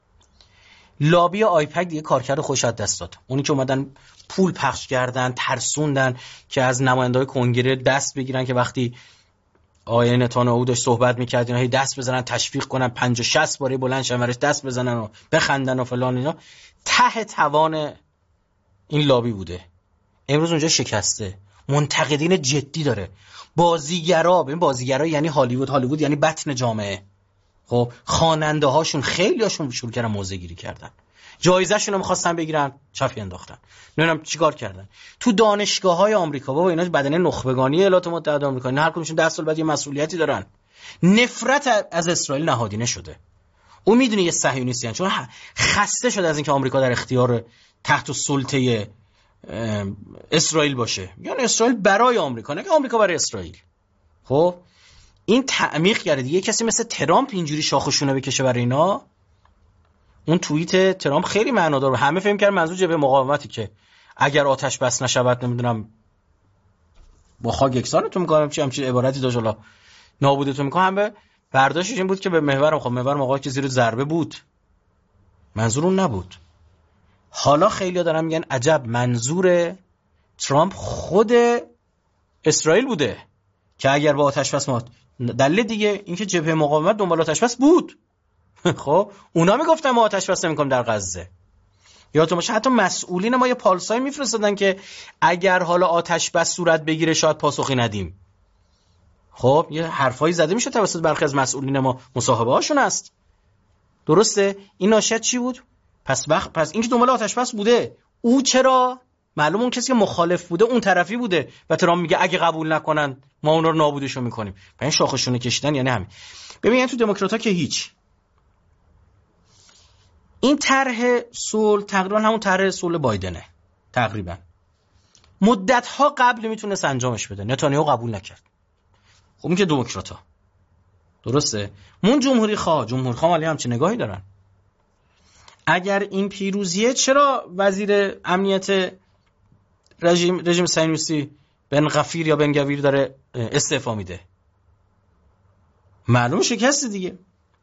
لابی آیپک دیگه کارکرد خوش از دست داد. اونی که اومدن پول پخش کردن، ترسوندن که از نماینده‌های کنگره دست بگیرن که وقتی آقای نتانیاهو داشت صحبت می‌کرد اینا هی دست بزنن، تشویق کنن، 50-60 باره بلند شورش دست بزنن و بخندن و فلان. اینا ته توان این لابی بوده. امروز اونجا شکسته. منتقدین جدی داره. بازیگرا یعنی هالیوود یعنی بطن جامعه. خب خواننده هاشون خیلی هاشون شروع کردن موضع گیری کردن، جایزه شون رو می‌خواستن بگیرن، چپی انداختن. نمیدونم چیکار کردن. تو دانشگاه‌های آمریکا بابا اینا بدنه نخبگانی ایالات متحده آمریکا، نه هر کدومشون 10 سال بعد یه مسئولیتی دارن. نفرت از اسرائیل نهادینه شده. اون میدونه یه صهیونیستن چون خسته شده از اینکه آمریکا در اختیار تحت السلطه اسرائیل باشه. یعنی اسرائیل برای آمریکا، نه که آمریکا برای اسرائیل. خب این تعمیق کرده دیگه. کسی مثل ترامپ اینجوری شاخشونه بکشه برای اینا. اون توییت ترامپ خیلی معنادار بود. همه فهم کردن منظور جبهه مقاومتی که اگر آتش بس نشود نمیدونم با خاک یکسانتون میکنم چی همچین عبارتی داشت، حالا نابودتون میکنم. همه برداشتش این بود که به محور موقعی که زیر ضربه بود. منظور اون نبود. حالا خیلی‌ها دارن میگن عجب منظور ترامپ خود اسرائیل بوده که اگر با آتش بس دلیل دیگه اینکه جبهه مقاومت دنبال آتش بس بود. خب اونا میگفتن ما آتش بس نمی‌کنیم در غزه. یادتون باشه حتی مسئولین ما یه پالسای میفرستادن که اگر حالا آتش بس صورت بگیره شاید پاسخی ندیم. خب یه حرفایی زده میشه توسط برخی از مسئولین ما، مصاحبه هاشون هست. درسته؟ این ناشیت چی بود؟ پس اینکه دنبال آتش بس بوده. او چرا؟ معلوم اون کسی که مخالف بوده اون طرفی بوده و ترامپ میگه اگه قبول نکنن ما اونا رو نابودشون میکنیم. این شاخشونه کشیدن یعنی همین. ببینید تو دموکرات‌ها که هیچ. این طرح صلح تقریبا همون طرح صلح بایدنه. تقریبا مدت‌ها قبل میتونست انجامش بده. نتانیاهو قبول نکرد. خب این که دموکرات‌ها. درسته؟ مون جمهوری خواه مالی همچین نگاهی دارن. اگر این پیروزیه چرا وزیر امنیت رژیم صهیونیستی بن غفیر یا بن گویر داره استعفا میده؟ معلوم شکست دیگه.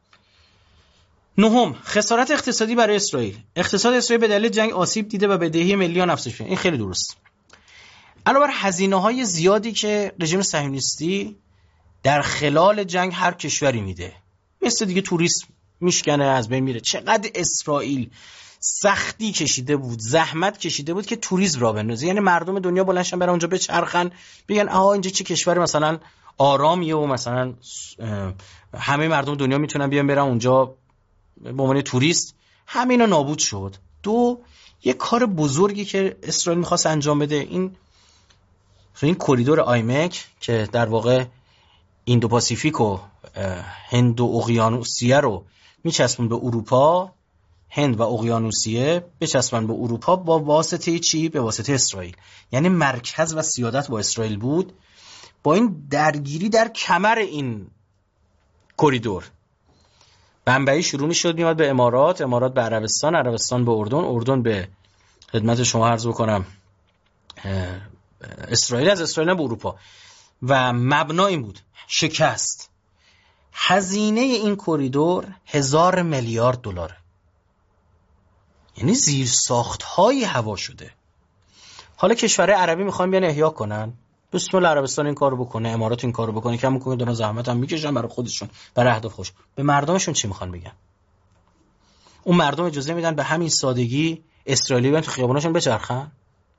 نهم، خسارت اقتصادی برای اسرائیل. اقتصاد اسرائیل به دلیل جنگ آسیب دیده و بدهی ملیون افزایش پیدا. این خیلی درست. علاوه بر هزینه‌های زیادی که رژیم صهیونیستی در خلال جنگ هر کشوری میده، مثل دیگه توریسم میشکنه، از بین میره. چقدر اسرائیل سختی کشیده بود، زحمت کشیده بود که توریسم را بندازه. یعنی مردم دنیا بلندشن برن اونجا بچرخن، بگن آها اینجا چه کشوری مثلا آرامیه و مثلا همه مردم دنیا میتونن بیان برن اونجا به عنوان توریست. همینا نابود شد. دو، یه کار بزرگی که اسرائیل میخواست انجام بده، این کریدور آیمک که در واقع ایندو پاسیفیک و هند و اقیانوسیه رو میچسبون به اروپا، هند و اقیانوسیه بچسبن به اروپا با واسطه چی؟ به واسطه اسرائیل. یعنی مرکز و سیادت با اسرائیل بود. با این درگیری در کمر این کریدور بمبئی شروع میشد میاد به امارات به عربستان به اردن به خدمت شما عرض بکنم اسرائیل، از اسرائیل به اروپا. و مبنا این بود شکست. هزینه این کریدور 1000 میلیارد دلاره. یعنی زیر ساخت‌های هوا شده. حالا کشورهای عربی میخوان بیان احیا کنن، بسم الله عربستان این کارو بکنه، امارات این کارو بکنه، کم میکنه دارن زحمت هم میکشن برای خودشون، برای اهداف خوش. به مردمشون چی میخوان بگن؟ اون مردم اجازه میدن به همین سادگی اسرائیلی بیان تو خیابوناشون بچرخن؟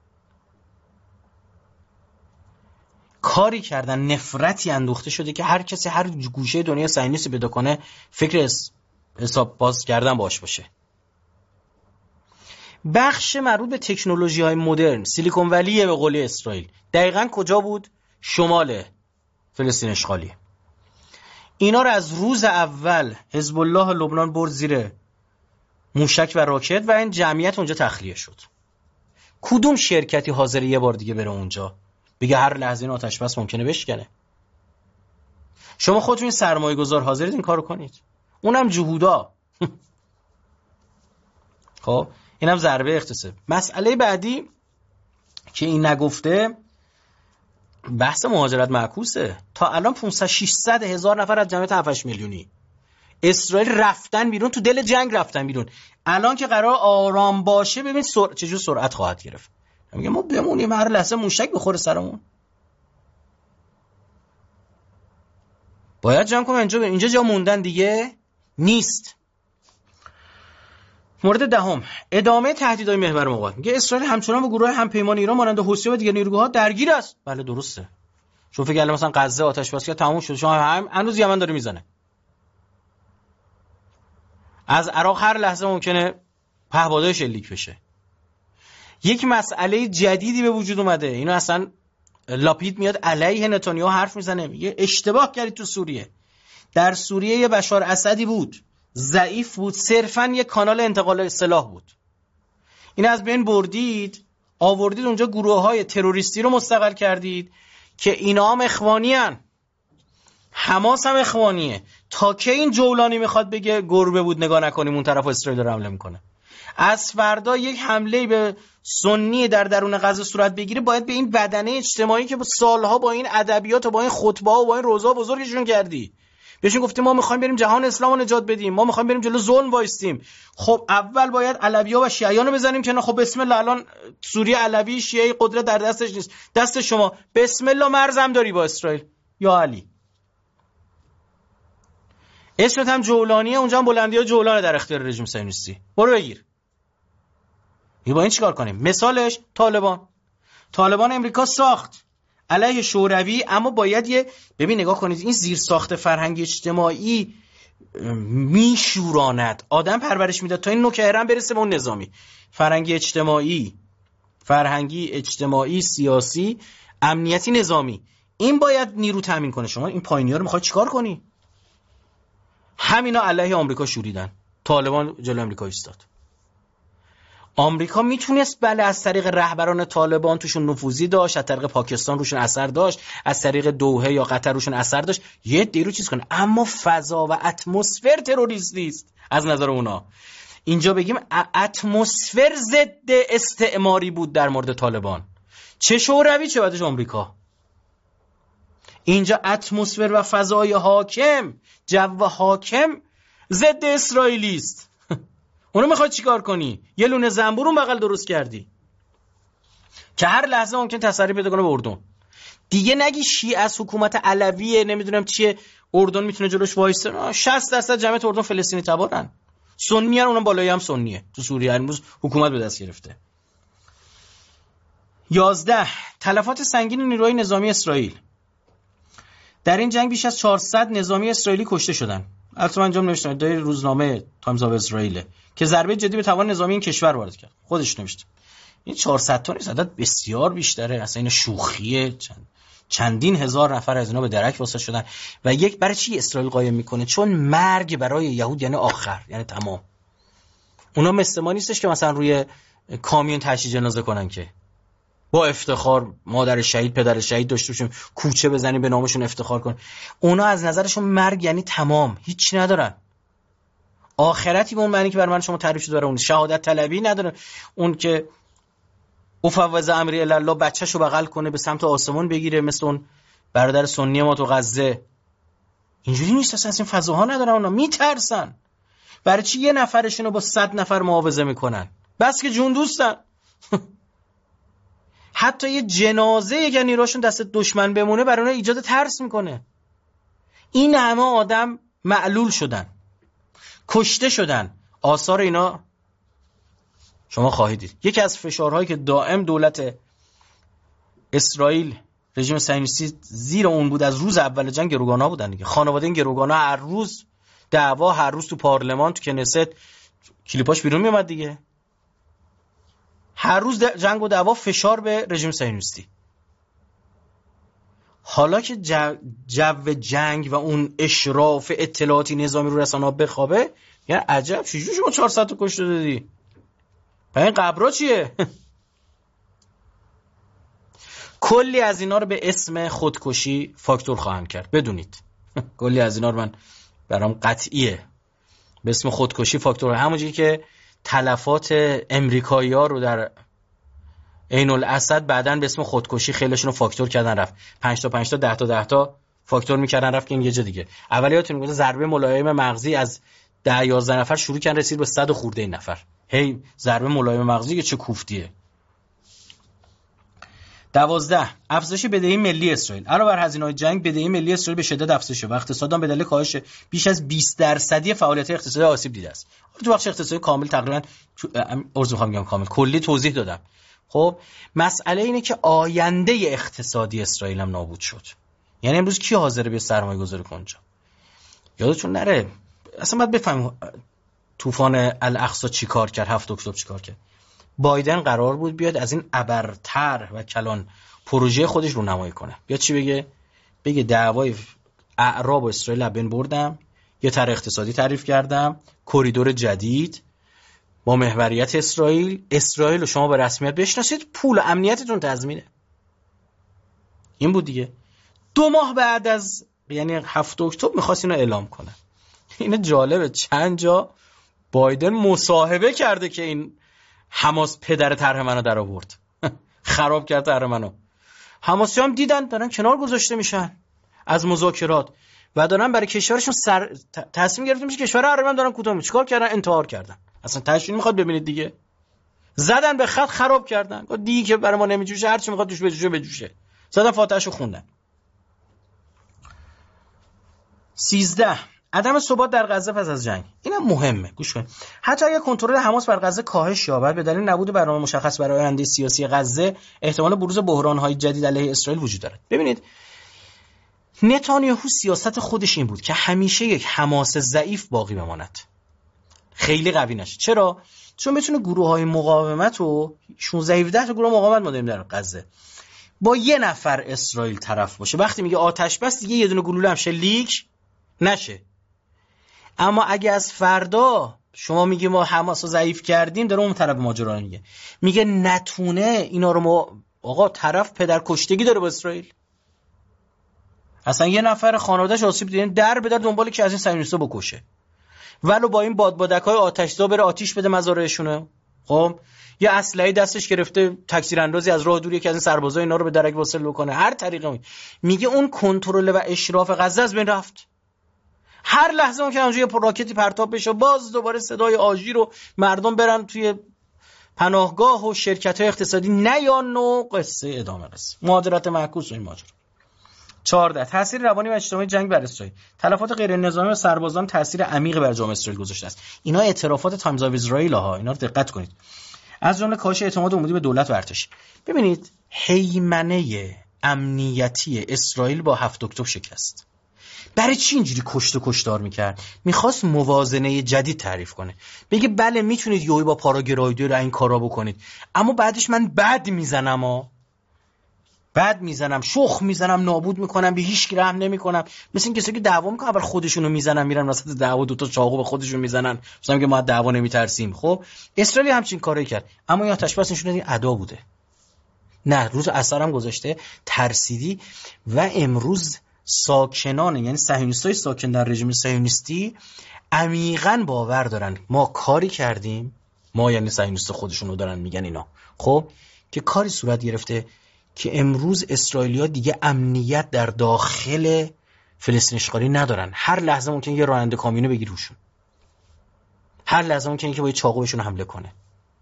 کاری کردن، نفرتی اندوخته شده که هر کسی هر گوشه دنیا صهیونیستی پیدا کنه فکر حساب باز کردن باش باشه. بخش مربوط به تکنولوژی‌های مدرن، سیلیکون ولی به قول اسرائیل، دقیقاً کجا بود؟ شمال فلسطین اشغالی. اینا رو از روز اول حزب الله لبنان برد زیر موشک و راکت و این جمعیت اونجا تخلیه شد. کدوم شرکتی حاضر یه بار دیگه بره اونجا بگه هر لحظه این آتش بس ممکنه بشکنه؟ شما خودتون این سرمایه گذار حاضرید این کارو کنید؟ اونم جهودا. خب اینم ضربه اقتصاد. مسئله بعدی که این نگفته، بحث مهاجرت معکوسه. تا الان 500-600 هزار نفر از جمعیت 7 میلیونی اسرائیل رفتن بیرون، تو دل جنگ رفتن بیرون. الان که قرار آرام باشه ببین چجور سرعت خواهد گرفت. میگه ما بمونیم هر لحظه موشک بخوره سرمون. باید جمع کنم اینجا جا موندن دیگه نیست. مورد دهم، ادامه تهدیدهای محور موقت. میگه اسرائیل همچنان با گروه همپیمان ایران مانند حوثی‌ها و دیگر نیروگاه‌ها درگیر است. بله درسته. شما فکر کردید مثلا غزه آتش بس کرد تموم شد، شما هنوز یمن داره میزنه. از عراق هر لحظه ممکنه پهپادهای شلیک بشه. یک مسئله جدیدی به وجود اومده. اینو اصلا لاپید میاد علیه نتانیاهو حرف میزنه، میگه اشتباه کردید تو سوریه. در سوریه یه بشار اسدی بود، ضعیف بود، صرفاً یه کانال انتقال سلاح بود. این از بین بردید، آوردید اونجا گروه‌های تروریستی رو مستقل کردید که اینا هم اخوانی هن. حماس هم اخوانیه. تا که این جولانی میخواد بگه گربه بود نگاه نکنیم اون طرف اسرائیل رو حمله میکنه. از فردا یک حمله به سنی در درون غزه صورت بگیره، باید به این بدنه اجتماعی که سالها با این ادبیات و با این خطبه‌ها و با این روزا بزرگشون کردی، بهشون گفتیم ما میخوایم بریم جهان اسلام رو نجات بدیم، ما میخوایم بریم جلو ظلم وایستیم. خب اول باید علوی‌ها و شیعیان رو بزنیم که نه، خب بسم الله الان سوریه علوی شیعی قدرت در دستش نیست، دست شما، بسم الله مرزم داری با اسرائیل یا علی. اسمت هم جولانیه، اونجا هم بلندی‌ها جولانه در اختیار رژیم صهیونیستی، برو بگیر. با این چیکار کنیم؟ مثالش طالبان امریکا ساخت علیه شوروی، اما باید ببین نگاه کنید، این زیر ساخت فرهنگی اجتماعی میشوراند، آدم پرورش میداد تا این نوکهرم برسه به اون نظامی. فرهنگی اجتماعی سیاسی امنیتی نظامی، این باید نیرو تامین کنه. شما این پایینی‌ها رو میخواد چیکار کنی؟ همینا علیه آمریکا شوریدن، طالبان جلو آمریکا ایستاد. آمریکا میتونست بله از طریق رهبران طالبان توشون نفوذی داشت، از طریق پاکستان روشون اثر داشت، از طریق دوحه یا قطر روشون اثر داشت، یه دیرو چیز کنه، اما فضا و اتمسفر تروریستی است از نظر اونا. اینجا بگیم اتمسفر ضد استعماری بود در مورد طالبان، چه شوروی چه بعدش آمریکا. اینجا اتمسفر و فضای حاکم، جو حاکم ضد اسرائیلی است. اونو میخواد چیکار کنی؟ یه لونه زنبور اون بغل درست کردی که هر لحظه ممکن تسری پیدا کنه به اردن. دیگه نگی شیعه از حکومت علویه نمیدونم چیه اردن میتونه جلوش وایسه. 60% جمعیت اردن فلسطینی تبارن، سنی ان، اونم بالایی هم سنیه. تو سوریه امروز حکومت به دست گرفته. 11 تلفات سنگین نیروهای نظامی اسرائیل. در این جنگ بیش از 400 نظامی اسرائیلی کشته شدن. البته من انجام نوشتم در روزنامه تایمز آف اسرائیل که ضربه جدی به توان نظامی این کشور وارد کرد. خودش نوشته. این 400 تا نیست، عدد بسیار بیشتره. اصلا این شوخیه. چندین هزار نفر از اینا به درک واسه شدن. و یک برای چی اسرائیل قایم میکنه؟ چون مرگ برای یهود یعنی آخر، یعنی تمام. اونا مثل ما نیستش که مثلا روی کامیون تشییع جنازه کنن که با افتخار مادر شهید پدر شهید داشتوشون کوچه بزنی به نامشون افتخار کن. اونا از نظرشون مرگ یعنی تمام، هیچ ندارن. آخرتی به اون معنی که برای من شما تعریف شده، برای اون شهادت طلبی نداره. اون که افوض امری الی الله بچه‌شو بغل کنه به سمت آسمون بگیره مثل اون برادر سنی ما تو غزه، اینجوری نیست. اصلا این فضاها ندارن. اونا میترسن. برای چی یه نفرشونو با 100 نفر معاوضه میکنن؟ بس که جون دوستن. حتی یه جنازه اگه نیروشون دست دشمن بمونه برای اونها ایجاد ترس میکنه. این همه آدم معلول شدن، کشته شدن. آثار اینا شما خواهید دید. یکی از فشارهایی که دائم دولت اسرائیل رژیم صهیونیستی زیر اون بود از روز اول جنگ گروگان‌ها بودن دیگه. خانواده این گروگان‌ها هر روز دعوا، هر روز تو پارلمان تو کنست کلیپاش بیرون میومد دیگه. هر روز جنگ و دعوا، فشار به رژیم صهیونیستی. حالا که جو جنگ و اون اشراف اطلاعاتی نظامی رو رسانه‌ها بخوابه، یعنی عجب چجوری شما 400 تا کشته دادی؟ این قبرا چیه؟ کلی از اینا رو به اسم خودکشی فاکتور خواهم کرد، بدونید. کلی از اینا رو من برام قطعیه به اسم خودکشی فاکتور، همونجوری که تلفات امریکایی‌ها رو در عین الاسد بعدن به اسم خودکشی خیلیشون رو فاکتور کردن رفت 5 تا 5 تا 10 تا 10 تا فاکتور میکردن رفت که این یه جا دیگه. اولی یادتون میاد ضربه ملایم مغزی از 10 11 نفر شروع کردن رسید به 100 خورده این نفر. هی ضربه ملایم مغزی که چه کوفتیه. 12 افزایش بدهی ملی اسرائیل. علاوه بر هزینه‌های جنگ، بدهی ملی اسرائیل به شدت افزایش شده و اقتصاد آن به دلیل کاهش بیش از 20% فعالیت اقتصادی آسیب دیده است. تو بخش اقتصادی کامل تقریبا کلی توضیح دادم. خب مسئله اینه که آینده اقتصادی اسرائیل هم نابود شد. یعنی امروز کی حاضره به سرمایه گذاری کنه اونجا؟ یادتون نره اصلا باید بفهمیم طوفان الاقصی چی کار کرد، 7 اکتبر چی کار کرد. بایدن قرار بود بیاد از این ابرتر و کلان پروژه خودش رو نمایی کنه. بیاد چی بگه دعوای اعراب و اسرائیل بین بردم، یه طرح اقتصادی تعریف کردم، کریدور جدید با محوریت اسرائیل رو شما به رسمیت بشناسید، پول و امنیتتون تضمینه. این بود دیگه. 2 ماه بعد از یعنی 7 اکتبر می‌خواست اینو اعلام کنه. این جالبه چند جا بایدن مصاحبه کرده که این حماس پدر طرح منو در آورد. خراب کرد طرح منو. حماسی‌ها هم دیدن دارن کنار گذاشته میشن از مذاکرات و دارن برای کشورشون تصمیم گرفته میشه کشور عربی هم دارن کوتاه چیکار کردن، انتحار کردن. اصلا تشویق میخواد ببینید دیگه. زدن به خط خراب کردن. گفت دیگه که برای ما نمیجوشه، هر چی میخواد توش بجوشه. زدن فاتحه‌شو خوندن. 13 عدم ثبات در غزه پس از جنگ. اینم مهمه، گوش کن. حتی اگر کنترل حماس بر غزه کاهش یابد، به دلیل نبود برنامه مشخص برای آینده سیاسی غزه، احتمال بروز بحران‌های جدید علیه اسرائیل وجود دارد. ببینید نتانیاهو سیاست خودش این بود که همیشه یک حماس ضعیف باقی بماند، خیلی قوی نشه. چرا؟ چون بتونه گروه‌های مقاومت رو 16-17 تا گروه مقاومت ما داریم در غزه، با یه نفر اسرائیل طرف باشه. وقتی میگه آتش بس دیگه یه دونه گلوله هم شلیک نشه. اما اگه از فردا شما میگی ما حماس رو ضعیف کردیم، داره اون طرف ماجرا میگه نتونه اینا رو ما آقا طرف پدر کشتگی داره با اسرائیل. اصلا یه نفر خانواده‌اش آسیب دیدن در به در دنباله که از این صهیونیست‌ها بکشه، ولو با این بادبادک‌های آتش‌زا بره آتیش بده مزارعشونه. خب یه اسلحه دستش گرفته تکثیر اندازی از راه دوری که از این سربازا اینا رو به درک واصل بکنه، هر طریقی. میگه اون کنترل و اشراف غزه از بین رفت. هر لحظه اون که اونجا یه راکتی پرتاب بشه، باز دوباره صدای آژیر رو مردم برن توی پناهگاه و شرکت‌های اقتصادی نیان و قصه ادامه قصه مهاجرت معکوس و این ماجرا. 14 تاثیر روانی و اجتماعی جنگ بر اسرائیل. تلفات غیر نظامی و سربازان تاثیر عمیقی بر جامعه اسرائیل گذاشته است. اینا اعترافات تایمز آف اسرائیل ها، اینا رو دقت کنید. از جمله کاهش اعتماد عمومی به دولت و ارتش. ببینید هیمنه امنیتی اسرائیل با 7 اکتبر شکست. برای چی اینجوری کشت و کشتار میکرد؟ میخواست موازنه جدید تعریف کنه، بگه بله میتونید یوهی با پاراگرایدی رو این کارا بکنید، اما بعدش من بد میزنم، شخ میزنم، نابود میکنم، به هیچ کی رحم نمیکنم. مثل این کسایی که دعوا میکنن اول خودشونو میزنن، میرن وسط دعوا 2 تا چاقو به خودشون میزنن، مثلا میگه ما دعوا نمیترسیم. خب اسرائیل همچین کاری کرد، اما این آتش بس نشون داد ادا بوده. نه، روز اثرم گذاشته ترسیدی. و امروز ساکنان یعنی صهیونیستای ساکن در رژیم صهیونیستی عمیقاً باور دارن ما کاری کردیم، ما یعنی صهیونیست خودشونو دارن میگن اینا، خب که کاری صورت گرفته که امروز اسرائیلیا دیگه امنیت در داخل فلسطین اشغالی ندارن. هر لحظه ممکنه یه راننده کامیونه بگیره روشون، هر لحظه ممکنه که با یه چاقو بهشون حمله کنه.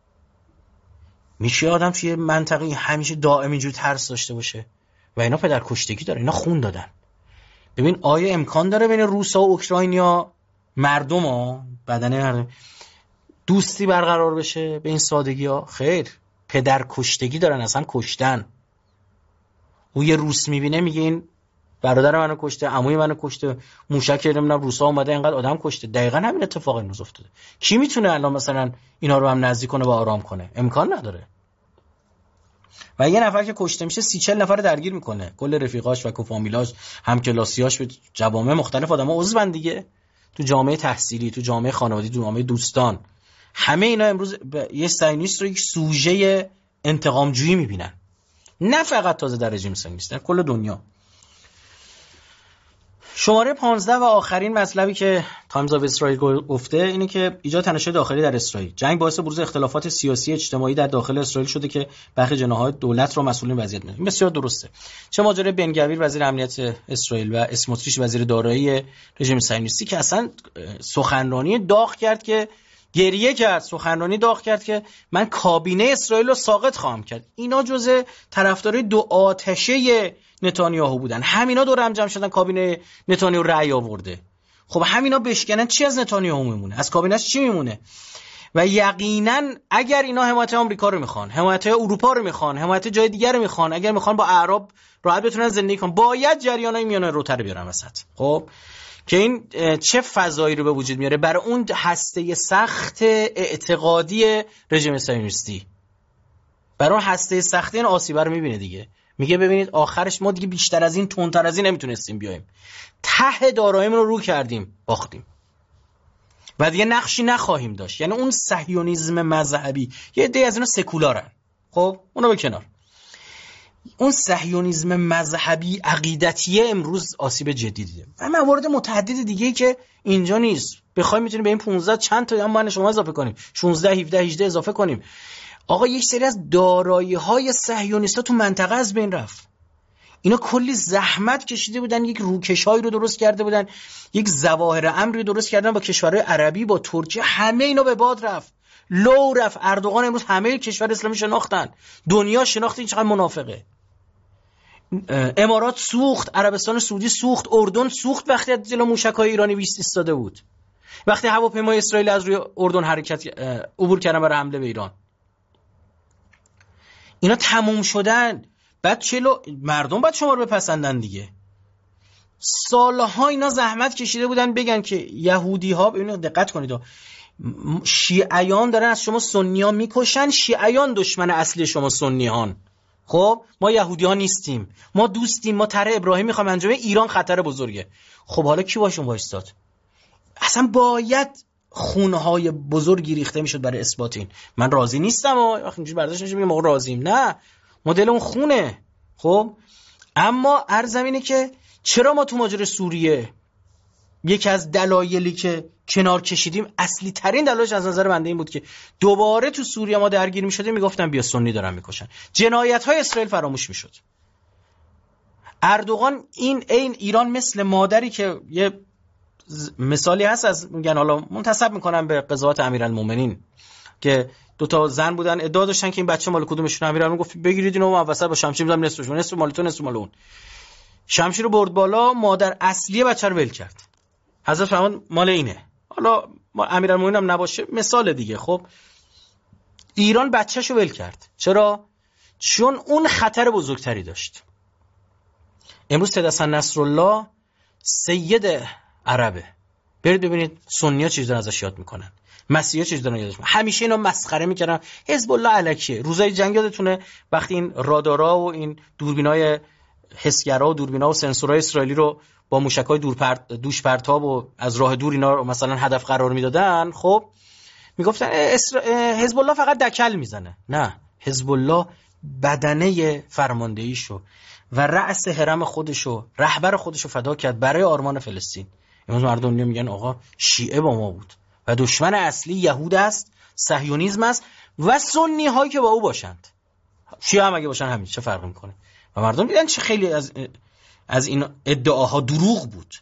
میشه آدم توی منطقه همیشه دائم اینجوری ترس داشته باشه؟ و اینا پدر کشتگی داره، اینا خون دادن. ببین آیا امکان داره بین روسا و اوکراینیا مردم ها بدنه دوستی برقرار بشه به این سادگی ها؟ خیر، پدر کشتگی دارن، اصلا کشتن. او یه روس میبینه میگه این برادر منو کشته، عموی منو کشته، موشک نمیدونم روسا اومده اینقدر آدم کشته. دقیقاً همین اتفاق امروز افتاده. کی میتونه الان مثلا اینا رو هم نزدیک کنه و آرام کنه؟ امکان نداره. و یه نفر که کشته میشه 30-40 نفر درگیر میکنه، کل رفیقاش و کوفامیلاش، همکلاسیاش، به جوامع مختلف آدما عضون دیگه، تو جامعه تحصیلی، تو جامعه خانوادگی، تو جامعه دوستان. همه اینا امروز یه صهیونیست رو یک سوژه انتقام جویی میبینن، نه فقط تازه در رژیم صهیونیست، در کل دنیا. شماره 15 و آخرین مطلبی که تایمز آف اسرائیل گفته اینه که ایجاد تنش‌های داخلی در اسرائیل. جنگ باعث بروز اختلافات سیاسی اجتماعی در داخل اسرائیل شده که برخی جناح‌های دولت را مسئول این وضعیت می‌دونن. بسیار درسته. چه ماجرای بن گویر وزیر امنیت اسرائیل و اسموتریچ وزیر دارایی رژیم صهیونیستی که اصلا سخنرانی داغ کرد که گریه کرد، سخنرانی داغ کرد که من کابینه اسرائیل رو ساقط خواهم کرد. اینا جزء طرفدارای دو آتشه نتانیاهو بودن. همینا دور هم جمع شدن کابینه نتانیاهو رأی آورده. خب همینا بشکنن چی از نتانیاهو میمونه؟ از کابینه‌اش چی میمونه؟ و یقینا اگر اینا حمایت آمریکا رو میخوان، حمایت اروپا رو میخوان، حمایت جای دیگر رو میخوان، اگر میخوان با اعراب راحت بتونن زندگی کنن، باید جریانای میانه روتر بیارن وسط. خب که این چه فضایی رو به وجود میاره برای اون هسته سخت اعتقادی رژیم صهیونیستی. برای اون هسته سخت این آسیبه رو میبینه دیگه. میگه ببینید آخرش ما دیگه بیشتر از این، تندتر از این نمیتونستیم بیایم. ته داراییمون رو کردیم، باختیم. و دیگه نقشی نخواهیم داشت. یعنی اون صهیونیسم مذهبی، یه عده از اینا سکولارن. خب اونو به کنار. اون صهیونیسم مذهبی عقیدتیه امروز آسیب جدی دیده. و موارد متعدد دیگه که اینجا نیست. بخوایم میتونیم به این 15 چند تا هم من شما اضافه کنیم. 16 17 18 اضافه کنیم. آقا یک سری از دارایی‌های صهیونیست‌ها تو منطقه از بین رفت. اینا کلی زحمت کشیده بودن، یک روکشایی رو درست کرده بودن، یک ظواهر امری رو درست کردن با کشورهای عربی، با ترکیه، همه اینا به باد رفت. لو رفت. اردوغان امروز همه کشور اسلامی شناختن. دنیا شناخت این چقدر منافقه. امارات سوخت، عربستان سعودی سوخت، اردن سوخت وقتی از جلو موشک‌های ایرانی ایستاده بود. وقتی هواپیمای اسرائیل از روی اردن عبور کردن برای حمله به ایران. اینا تموم شدن. بعد مردم بعد شما رو بپسندن دیگه. سالها اینا زحمت کشیده بودن بگن که یهودی ها، ببینید دقت کنید، شیعیان دارن از شما سنی ها میکشن، شیعیان دشمن اصلی شما سنی هان. خب ما یهودی ها نیستیم، ما دوستیم، ما طرح ابراهیم میخوام انجام، ایران خطر بزرگه. خب حالا کی باشون وایستاد؟ اصلا باید خونهای بزرگی ریخته میشد برای اثبات این. من راضی نیستم و وقتی اینجوری برداشت میشه میگم ما راضیم. نه، مدل اون خونه. خب اما عرضم اینه که چرا ما تو ماجرای سوریه یکی از دلایلی که کنار کشیدیم، اصلی ترین دلایلش از نظر بنده این بود که دوباره تو سوریه ما درگیر میشدیم، میگفتن بیا سنی دارن میکشن، جنایت های اسرائیل فراموش میشد. اردوغان این ایران مثل مادری که یه مثالی هست از میگن، حالا منتسب میکنن به قضاوت امیرالمومنین، که دو تا زن بودن ادعا داشتن که این بچه مال کدومشون، امیرالمومنین گفت بگیرید اینو و وسط با شمشیر میذارم نصفشون، نصف مال تو نصف مال اون. شمشیر رو برد بالا، مادر اصلی بچه رو ول کرد. حضرت فرمان مال اینه. حالا امیرالمومنین هم نباشه مثال دیگه. خب ایران بچه‌شو ول کرد. چرا؟ چون اون خطر بزرگتری داشت. امروز حسن نصرالله سید عربه. برید ببینید سنی‌ها چیز دارن ازش یاد میکنن، مسیحا چیز دارن یادش میکنن. همیشه اینا مسخره میکردن حزب الله الکیه. روزای جنگ یادتونه وقتی این رادارا و این دوربینای حسگرا و دوربینا و سنسورهای اسرائیلی رو با موشک‌های دوش پرتاب و از راه دور اینا رو مثلا هدف قرار میدادن، خب میگفتن حزب الله فقط دکل میزنه. نه، حزب الله بدنه فرماندهیشو و رأس حرم خودشو، رهبر خودشو فدا کرد برای آرمان فلسطین. امروز مردم دنیا میگن آقا شیعه با ما بود و دشمن اصلی یهود است، صهیونیسم است و سنی هایی که با او باشند. شیعه هم اگه باشن همین چه فرقی میکنه؟ و مردم دیدن چه خیلی از این ادعاها دروغ بود.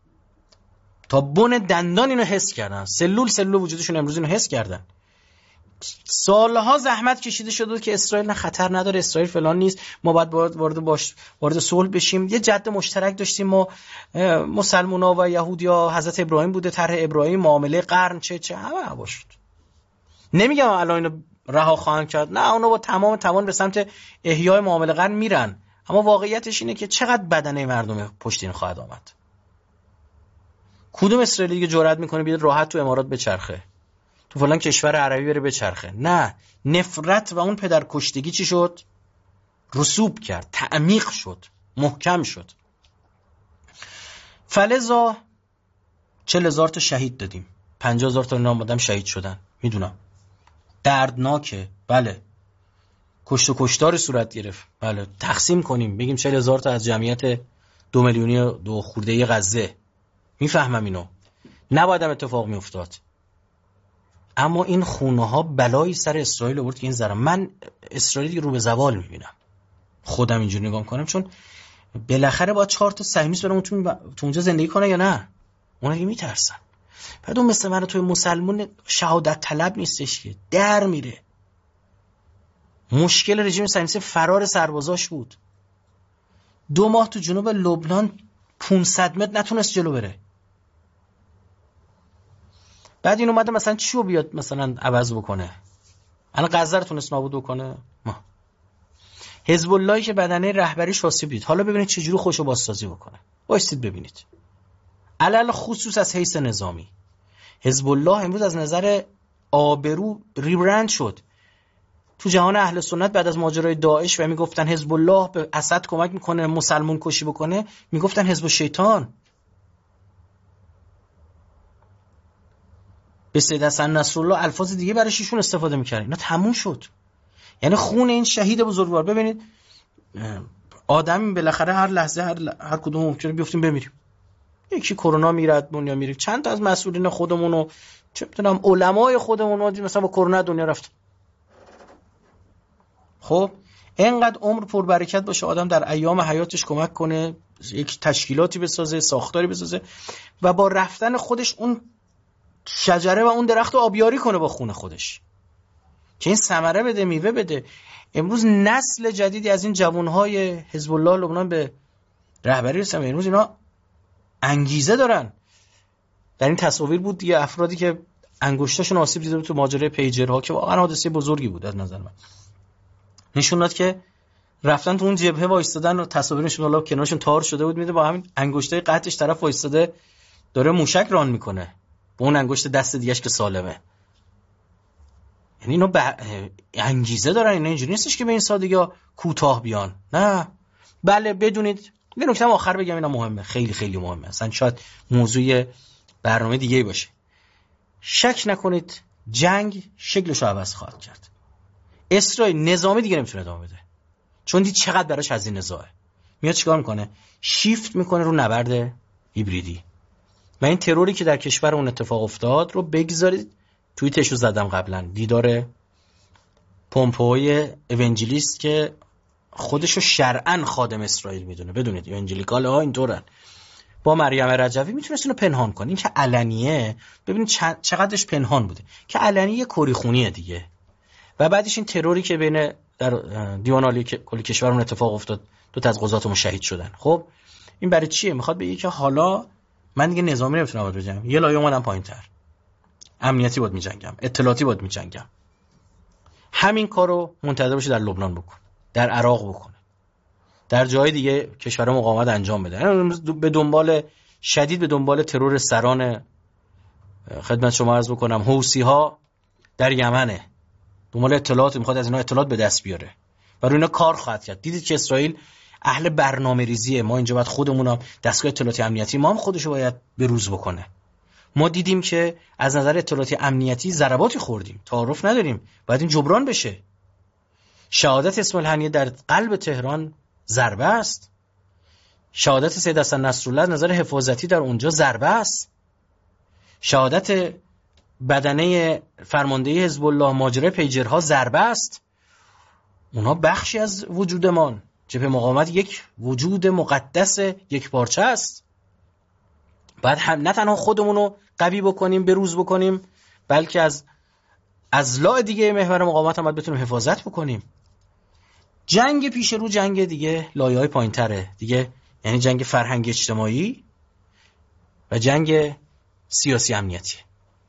تا بن دندان اینو حس کردن، سلول وجودشون امروز اینو حس کردن. سالها زحمت کشیده شده که اسرائیل نه خطر نداره، اسرائیل فلان نیست، ما باید وارد صلح بشیم. یه جد مشترک داشتیم ما مسلمونا و یهودیا، حضرت ابراهیم بوده، طرح ابراهیم، معامله قرن، چه همه باشد. نمیگم الان اینو رها خواهند کرد، نه، اونا با تمام توان به سمت احیای معامله قرن میرن، اما واقعیتش اینه که چقدر بدنه مردم پشت این خواهد آمد. کدوم اسرائیلی دیگه جرئت میکنه بیاد راحت تو امارات بچرخه، تو فلان کشور عربی بره بچرخه؟ نه، نفرت و اون پدرکشتگی چی شد؟ رسوب کرد، تعمیق شد، محکم شد. فلذا 40,000 تا شهید دادیم، 50,000 تا نام آدم شهید شدن. میدونم دردناکه، بله، کشت و کشتار صورت گرفت، بله، تقسیم کنیم بگیم 40,000 تا از جمعیت 2 میلیونی 2 خورده غزه. میفهمم اینو، نباید هم اتفاق میافتاد، اما این خونه ها بلایی سر اسرائیل آورد که این ذره. من اسرائیل دیگه رو به زوال میبینم، خودم اینجوری نگاه کنم، چون بالاخره با 4 تا صهیونیست برام تو اونجا زندگی کنه یا نه؟ اونا دیگه میترسن. بعد اون مثل من توی مسلمون شهادت طلب نیستش که در میره. مشکل رژیم صهیونیست فرار سربازاش بود. 2 ماه تو جنوب لبنان 500 متر نتونست جلو بره. بعد این اومده مثلا چیو بیاد مثلا عوض بکنه؟ الان غزه رو تونست نابود بکنه؟ ما حزب اللهی که بدنه رهبریش آسیب دید، حالا ببینید چه جوری خوشو بازسازی بکنه. وایسید ببینید. علل خصوص از حیث نظامی حزب الله امروز از نظر آبرو ریبرند شد. تو جهان اهل سنت بعد از ماجرای داعش و میگفتن حزب الله به اسد کمک میکنه مسلمان کشی بکنه، میگفتن حزب شیطان. به سید حسن نصرالله الفاظ دیگه برایش ایشون استفاده میکردن. اینا تموم شد. یعنی خون این شهید بزرگوار. ببینید آدمی بالاخره هر لحظه هر کدوم ممکنه بیفتیم بمیریم. یکی کرونا میرد، دنیا میره. چند تا از مسئولین خودمون و چه میدونم علمای خودمون مثلا با کرونا دنیا رفت. خب اینقدر عمر پربرکت باشه، آدم در ایام حیاتش کمک کنه، یک تشکیلاتی بسازه، ساختاری بسازه و با رفتن خودش اون شجره و اون درخت رو آبیاری کنه با خون خودش که این ثمره بده، میوه بده. امروز نسل جدیدی از این جوانهای حزب الله لبنان به رهبری رسیدن. امروز اینا انگیزه دارن. در این تصاویر بود دیگه، افرادی که انگشتاشون آسیب دیده بود تو ماجرای پیجرها که واقعا حادثه بزرگی بود از نظر من. نشون داد که رفتن تو اون جبهه وایستادن و تصاویرشون حالا کنارشون تار شده بود، میده با همین انگشتای قطعش طرف وایستاده داره موشک ران میکنه با اون انگشت دست دیگه‌اش که سالمه. یعنی اینا انگیزه دارن. اینا اینجوری نیستش که به این سادگی کوتاه بیان. نه بله بدونید یه نکته آخر بگم، اینا مهمه، خیلی خیلی مهمه، اصلا شاید موضوع برنامه دیگه‌ای باشه. شک نکنید جنگ شکلش رو عوض خواهد کرد. اسرائیل نظامی دیگه نمیتونه ادامه بده، چون دید چقدر براش هزینه زاده. میاد چیکار میکنه؟ شیفت میکنه رو نبرد هیبریدی. و این تروری که در کشور اون اتفاق افتاد رو بگذارید، توییتش رو زدم قبلا، دیدار پومپئوی اونجلیست که خودشو شرعاً خادم اسرائیل میدونه. بدونید اونجلیکال ها اینطورن. با مریم رجوی میتونست اینو پنهان کنه. این که علنیه، ببینید چقدرش پنهان بوده، که علنیه کری خونیه دیگه. و بعدش این تروری که بین در دیوان عالی کل کشور اون اتفاق افتاد، 2 تا از قضاتمون شهید شدن. خب این برای چیه؟ میخواد بگه که حالا من دیگه نظامی نمیتونم آواز بزنم، یه لایه اومدم پایین‌تر، امنیتی باید میجنگم، اطلاعاتی باید میجنگم. همین کارو منتظر باشه در لبنان بکن، در عراق بکنه، در جای دیگه کشور مقاومت انجام بده. به دنبال شدید به دنبال ترور سران خدمت شما عرض بکنم حوثی ها در یمنه، دنبال اطلاعات، میخواد از اینا اطلاعات به دست بیاره و روی اینا کار خواهد کرد. دیدید که اسرائیل اهل برنامه‌ریزیه. ما اینجا باید خودمون دستگاه اطلاعاتی امنیتی ما هم خودشو باید بروز بکنه. ما دیدیم که از نظر اطلاعاتی امنیتی ضرباتی خوردیم، تعارف نداریم، باید این جبران بشه. شهادت اسماعیل هنیه در قلب تهران ضربه است. شهادت سید حسن نصرالله از نظر حفاظتی در اونجا ضربه است. شهادت بدنه فرمانده حزب الله ماجرای پیجرها ضربه است. اونها بخشی از وجودمان. جبهه مقاومت یک وجود مقدس یک پارچه است. باید هم نه تنها خودمونو قوی بکنیم، بروز بکنیم، بلکه از اضلاع دیگه محور مقاومت هم باید بتونیم حفاظت بکنیم. جنگ پیش رو جنگ دیگه لایه‌های پایین‌تره دیگه، یعنی جنگ فرهنگ اجتماعی و جنگ سیاسی امنیتی.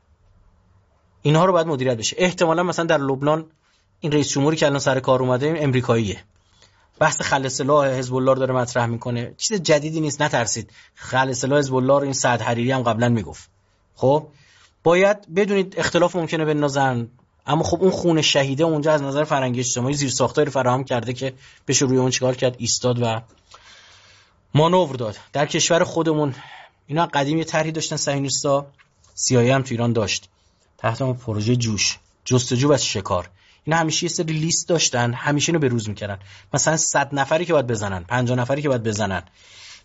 اینها رو باید مدیریت بشه. احتمالاً مثلا در لبنان این رئیس جمهوری که الان سر کار اومده امریکاییه، بحث خلع سلاح حزب الله رو داره مطرح میکنه. چیز جدیدی نیست، نترسید. خلع سلاح حزب الله رو این سعد حریری هم قبلا میگفت. خب باید بدونید اختلاف ممکنه بندازن، اما خب اون خون شهیده اونجا از نظر فرهنگ اجتماعی زیرساختاری فراهم کرده که بشه روی اون چیکار کرد، ایستاد و مانور داد. در کشور خودمون اینا قدیم یه طرحی داشتن صهیونیستا، CIA هم تو ایران داشت تحت اون پروژه جوش، جستجو و شکار. اینا همیشه یه سری لیست داشتن، همیشه اینو به روز میکردن. مثلا 100 نفری که باید بزنن، 50 نفری که باید بزنن،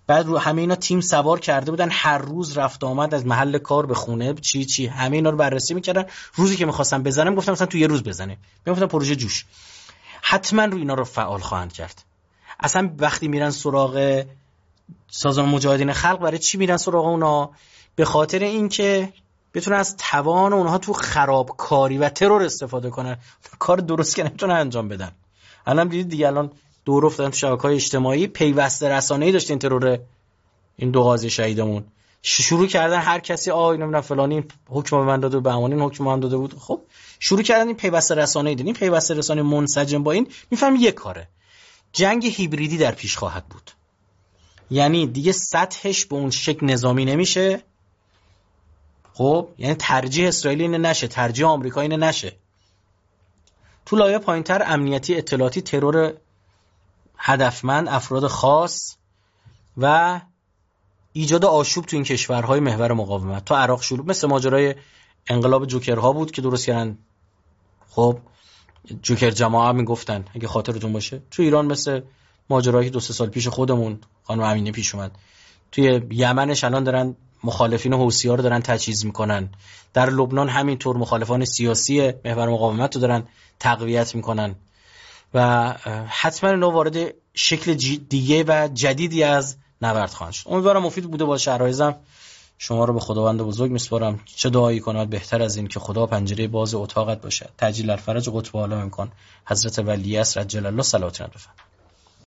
بعد رو همه اینا تیم سوار کرده بودن، هر روز رفت آمد از محل کار به خونه، چی همه اینا رو بررسی میکردن. روزی که می‌خواستم بزنم گفتم مثلا تو یه روز بزنه، میگفتم پروژه جوش. حتما رو اینا رو فعال خواهند کرد. اصلا وقتی میرن سراغ سازمان مجاهدین خلق، برای چی میرن سراغ اونا؟ به خاطر اینکه بتونن از توان اونها تو خرابکاری و ترور استفاده کنن، کار درست که نمیتونن انجام بدن. الان دیدید دیگه، الان دور افتادن تو شبکه‌های اجتماعی، پیوسته رسانه‌ای داشتین ترور این دو غازی شهیدمون، شروع کردن هر کسی نمیدونم فلانی حکم به من داده، به امانی حکم به من داده بود. خب شروع کردن این پیوسته رسانه‌ای دین، این پیوسته رسانه منسجم با این، میفهمی یک کاره، جنگ هیبریدی در پیش خواهد بود. یعنی دیگه سطحش به اون شکل نظامی نمیشه. خب یعنی ترجیح اسرائیل اینه نشه، ترجیح آمریکا اینه نشه. تو لایه پایینتر امنیتی، اطلاعاتی، ترور هدفمند، افراد خاص و ایجاد آشوب تو این کشورهای محور مقاومت. تو عراق شروع مثل ماجرای انقلاب جوکرها بود که درست کردن، خب جوکر جماعه میگفتن اگه خاطرتون باشه. تو ایران مثل ماجرایی 2-3 سال پیش خودمون خانم امینه پیش اومد. توی یمنش الان دارن مخالفین حوثی‌ها رو دارن تجهیز میکنن. در لبنان همینطور مخالفان سیاسی محور مقاومت رو دارن تقویت میکنن و حتما اینا وارد شکل دیگه و جدیدی از نبرد خواهند شد. امیدوارم مفید بوده باشه. عرایزم شما رو به خداوند بزرگ میسپارم. چه دعایی کنید بهتر از این که خدا پنجره باز اتاقت باشه. تعجیل الفرج قطب عالم امکان حضرت ولی عصر عجل الله صلوات بفرمایید.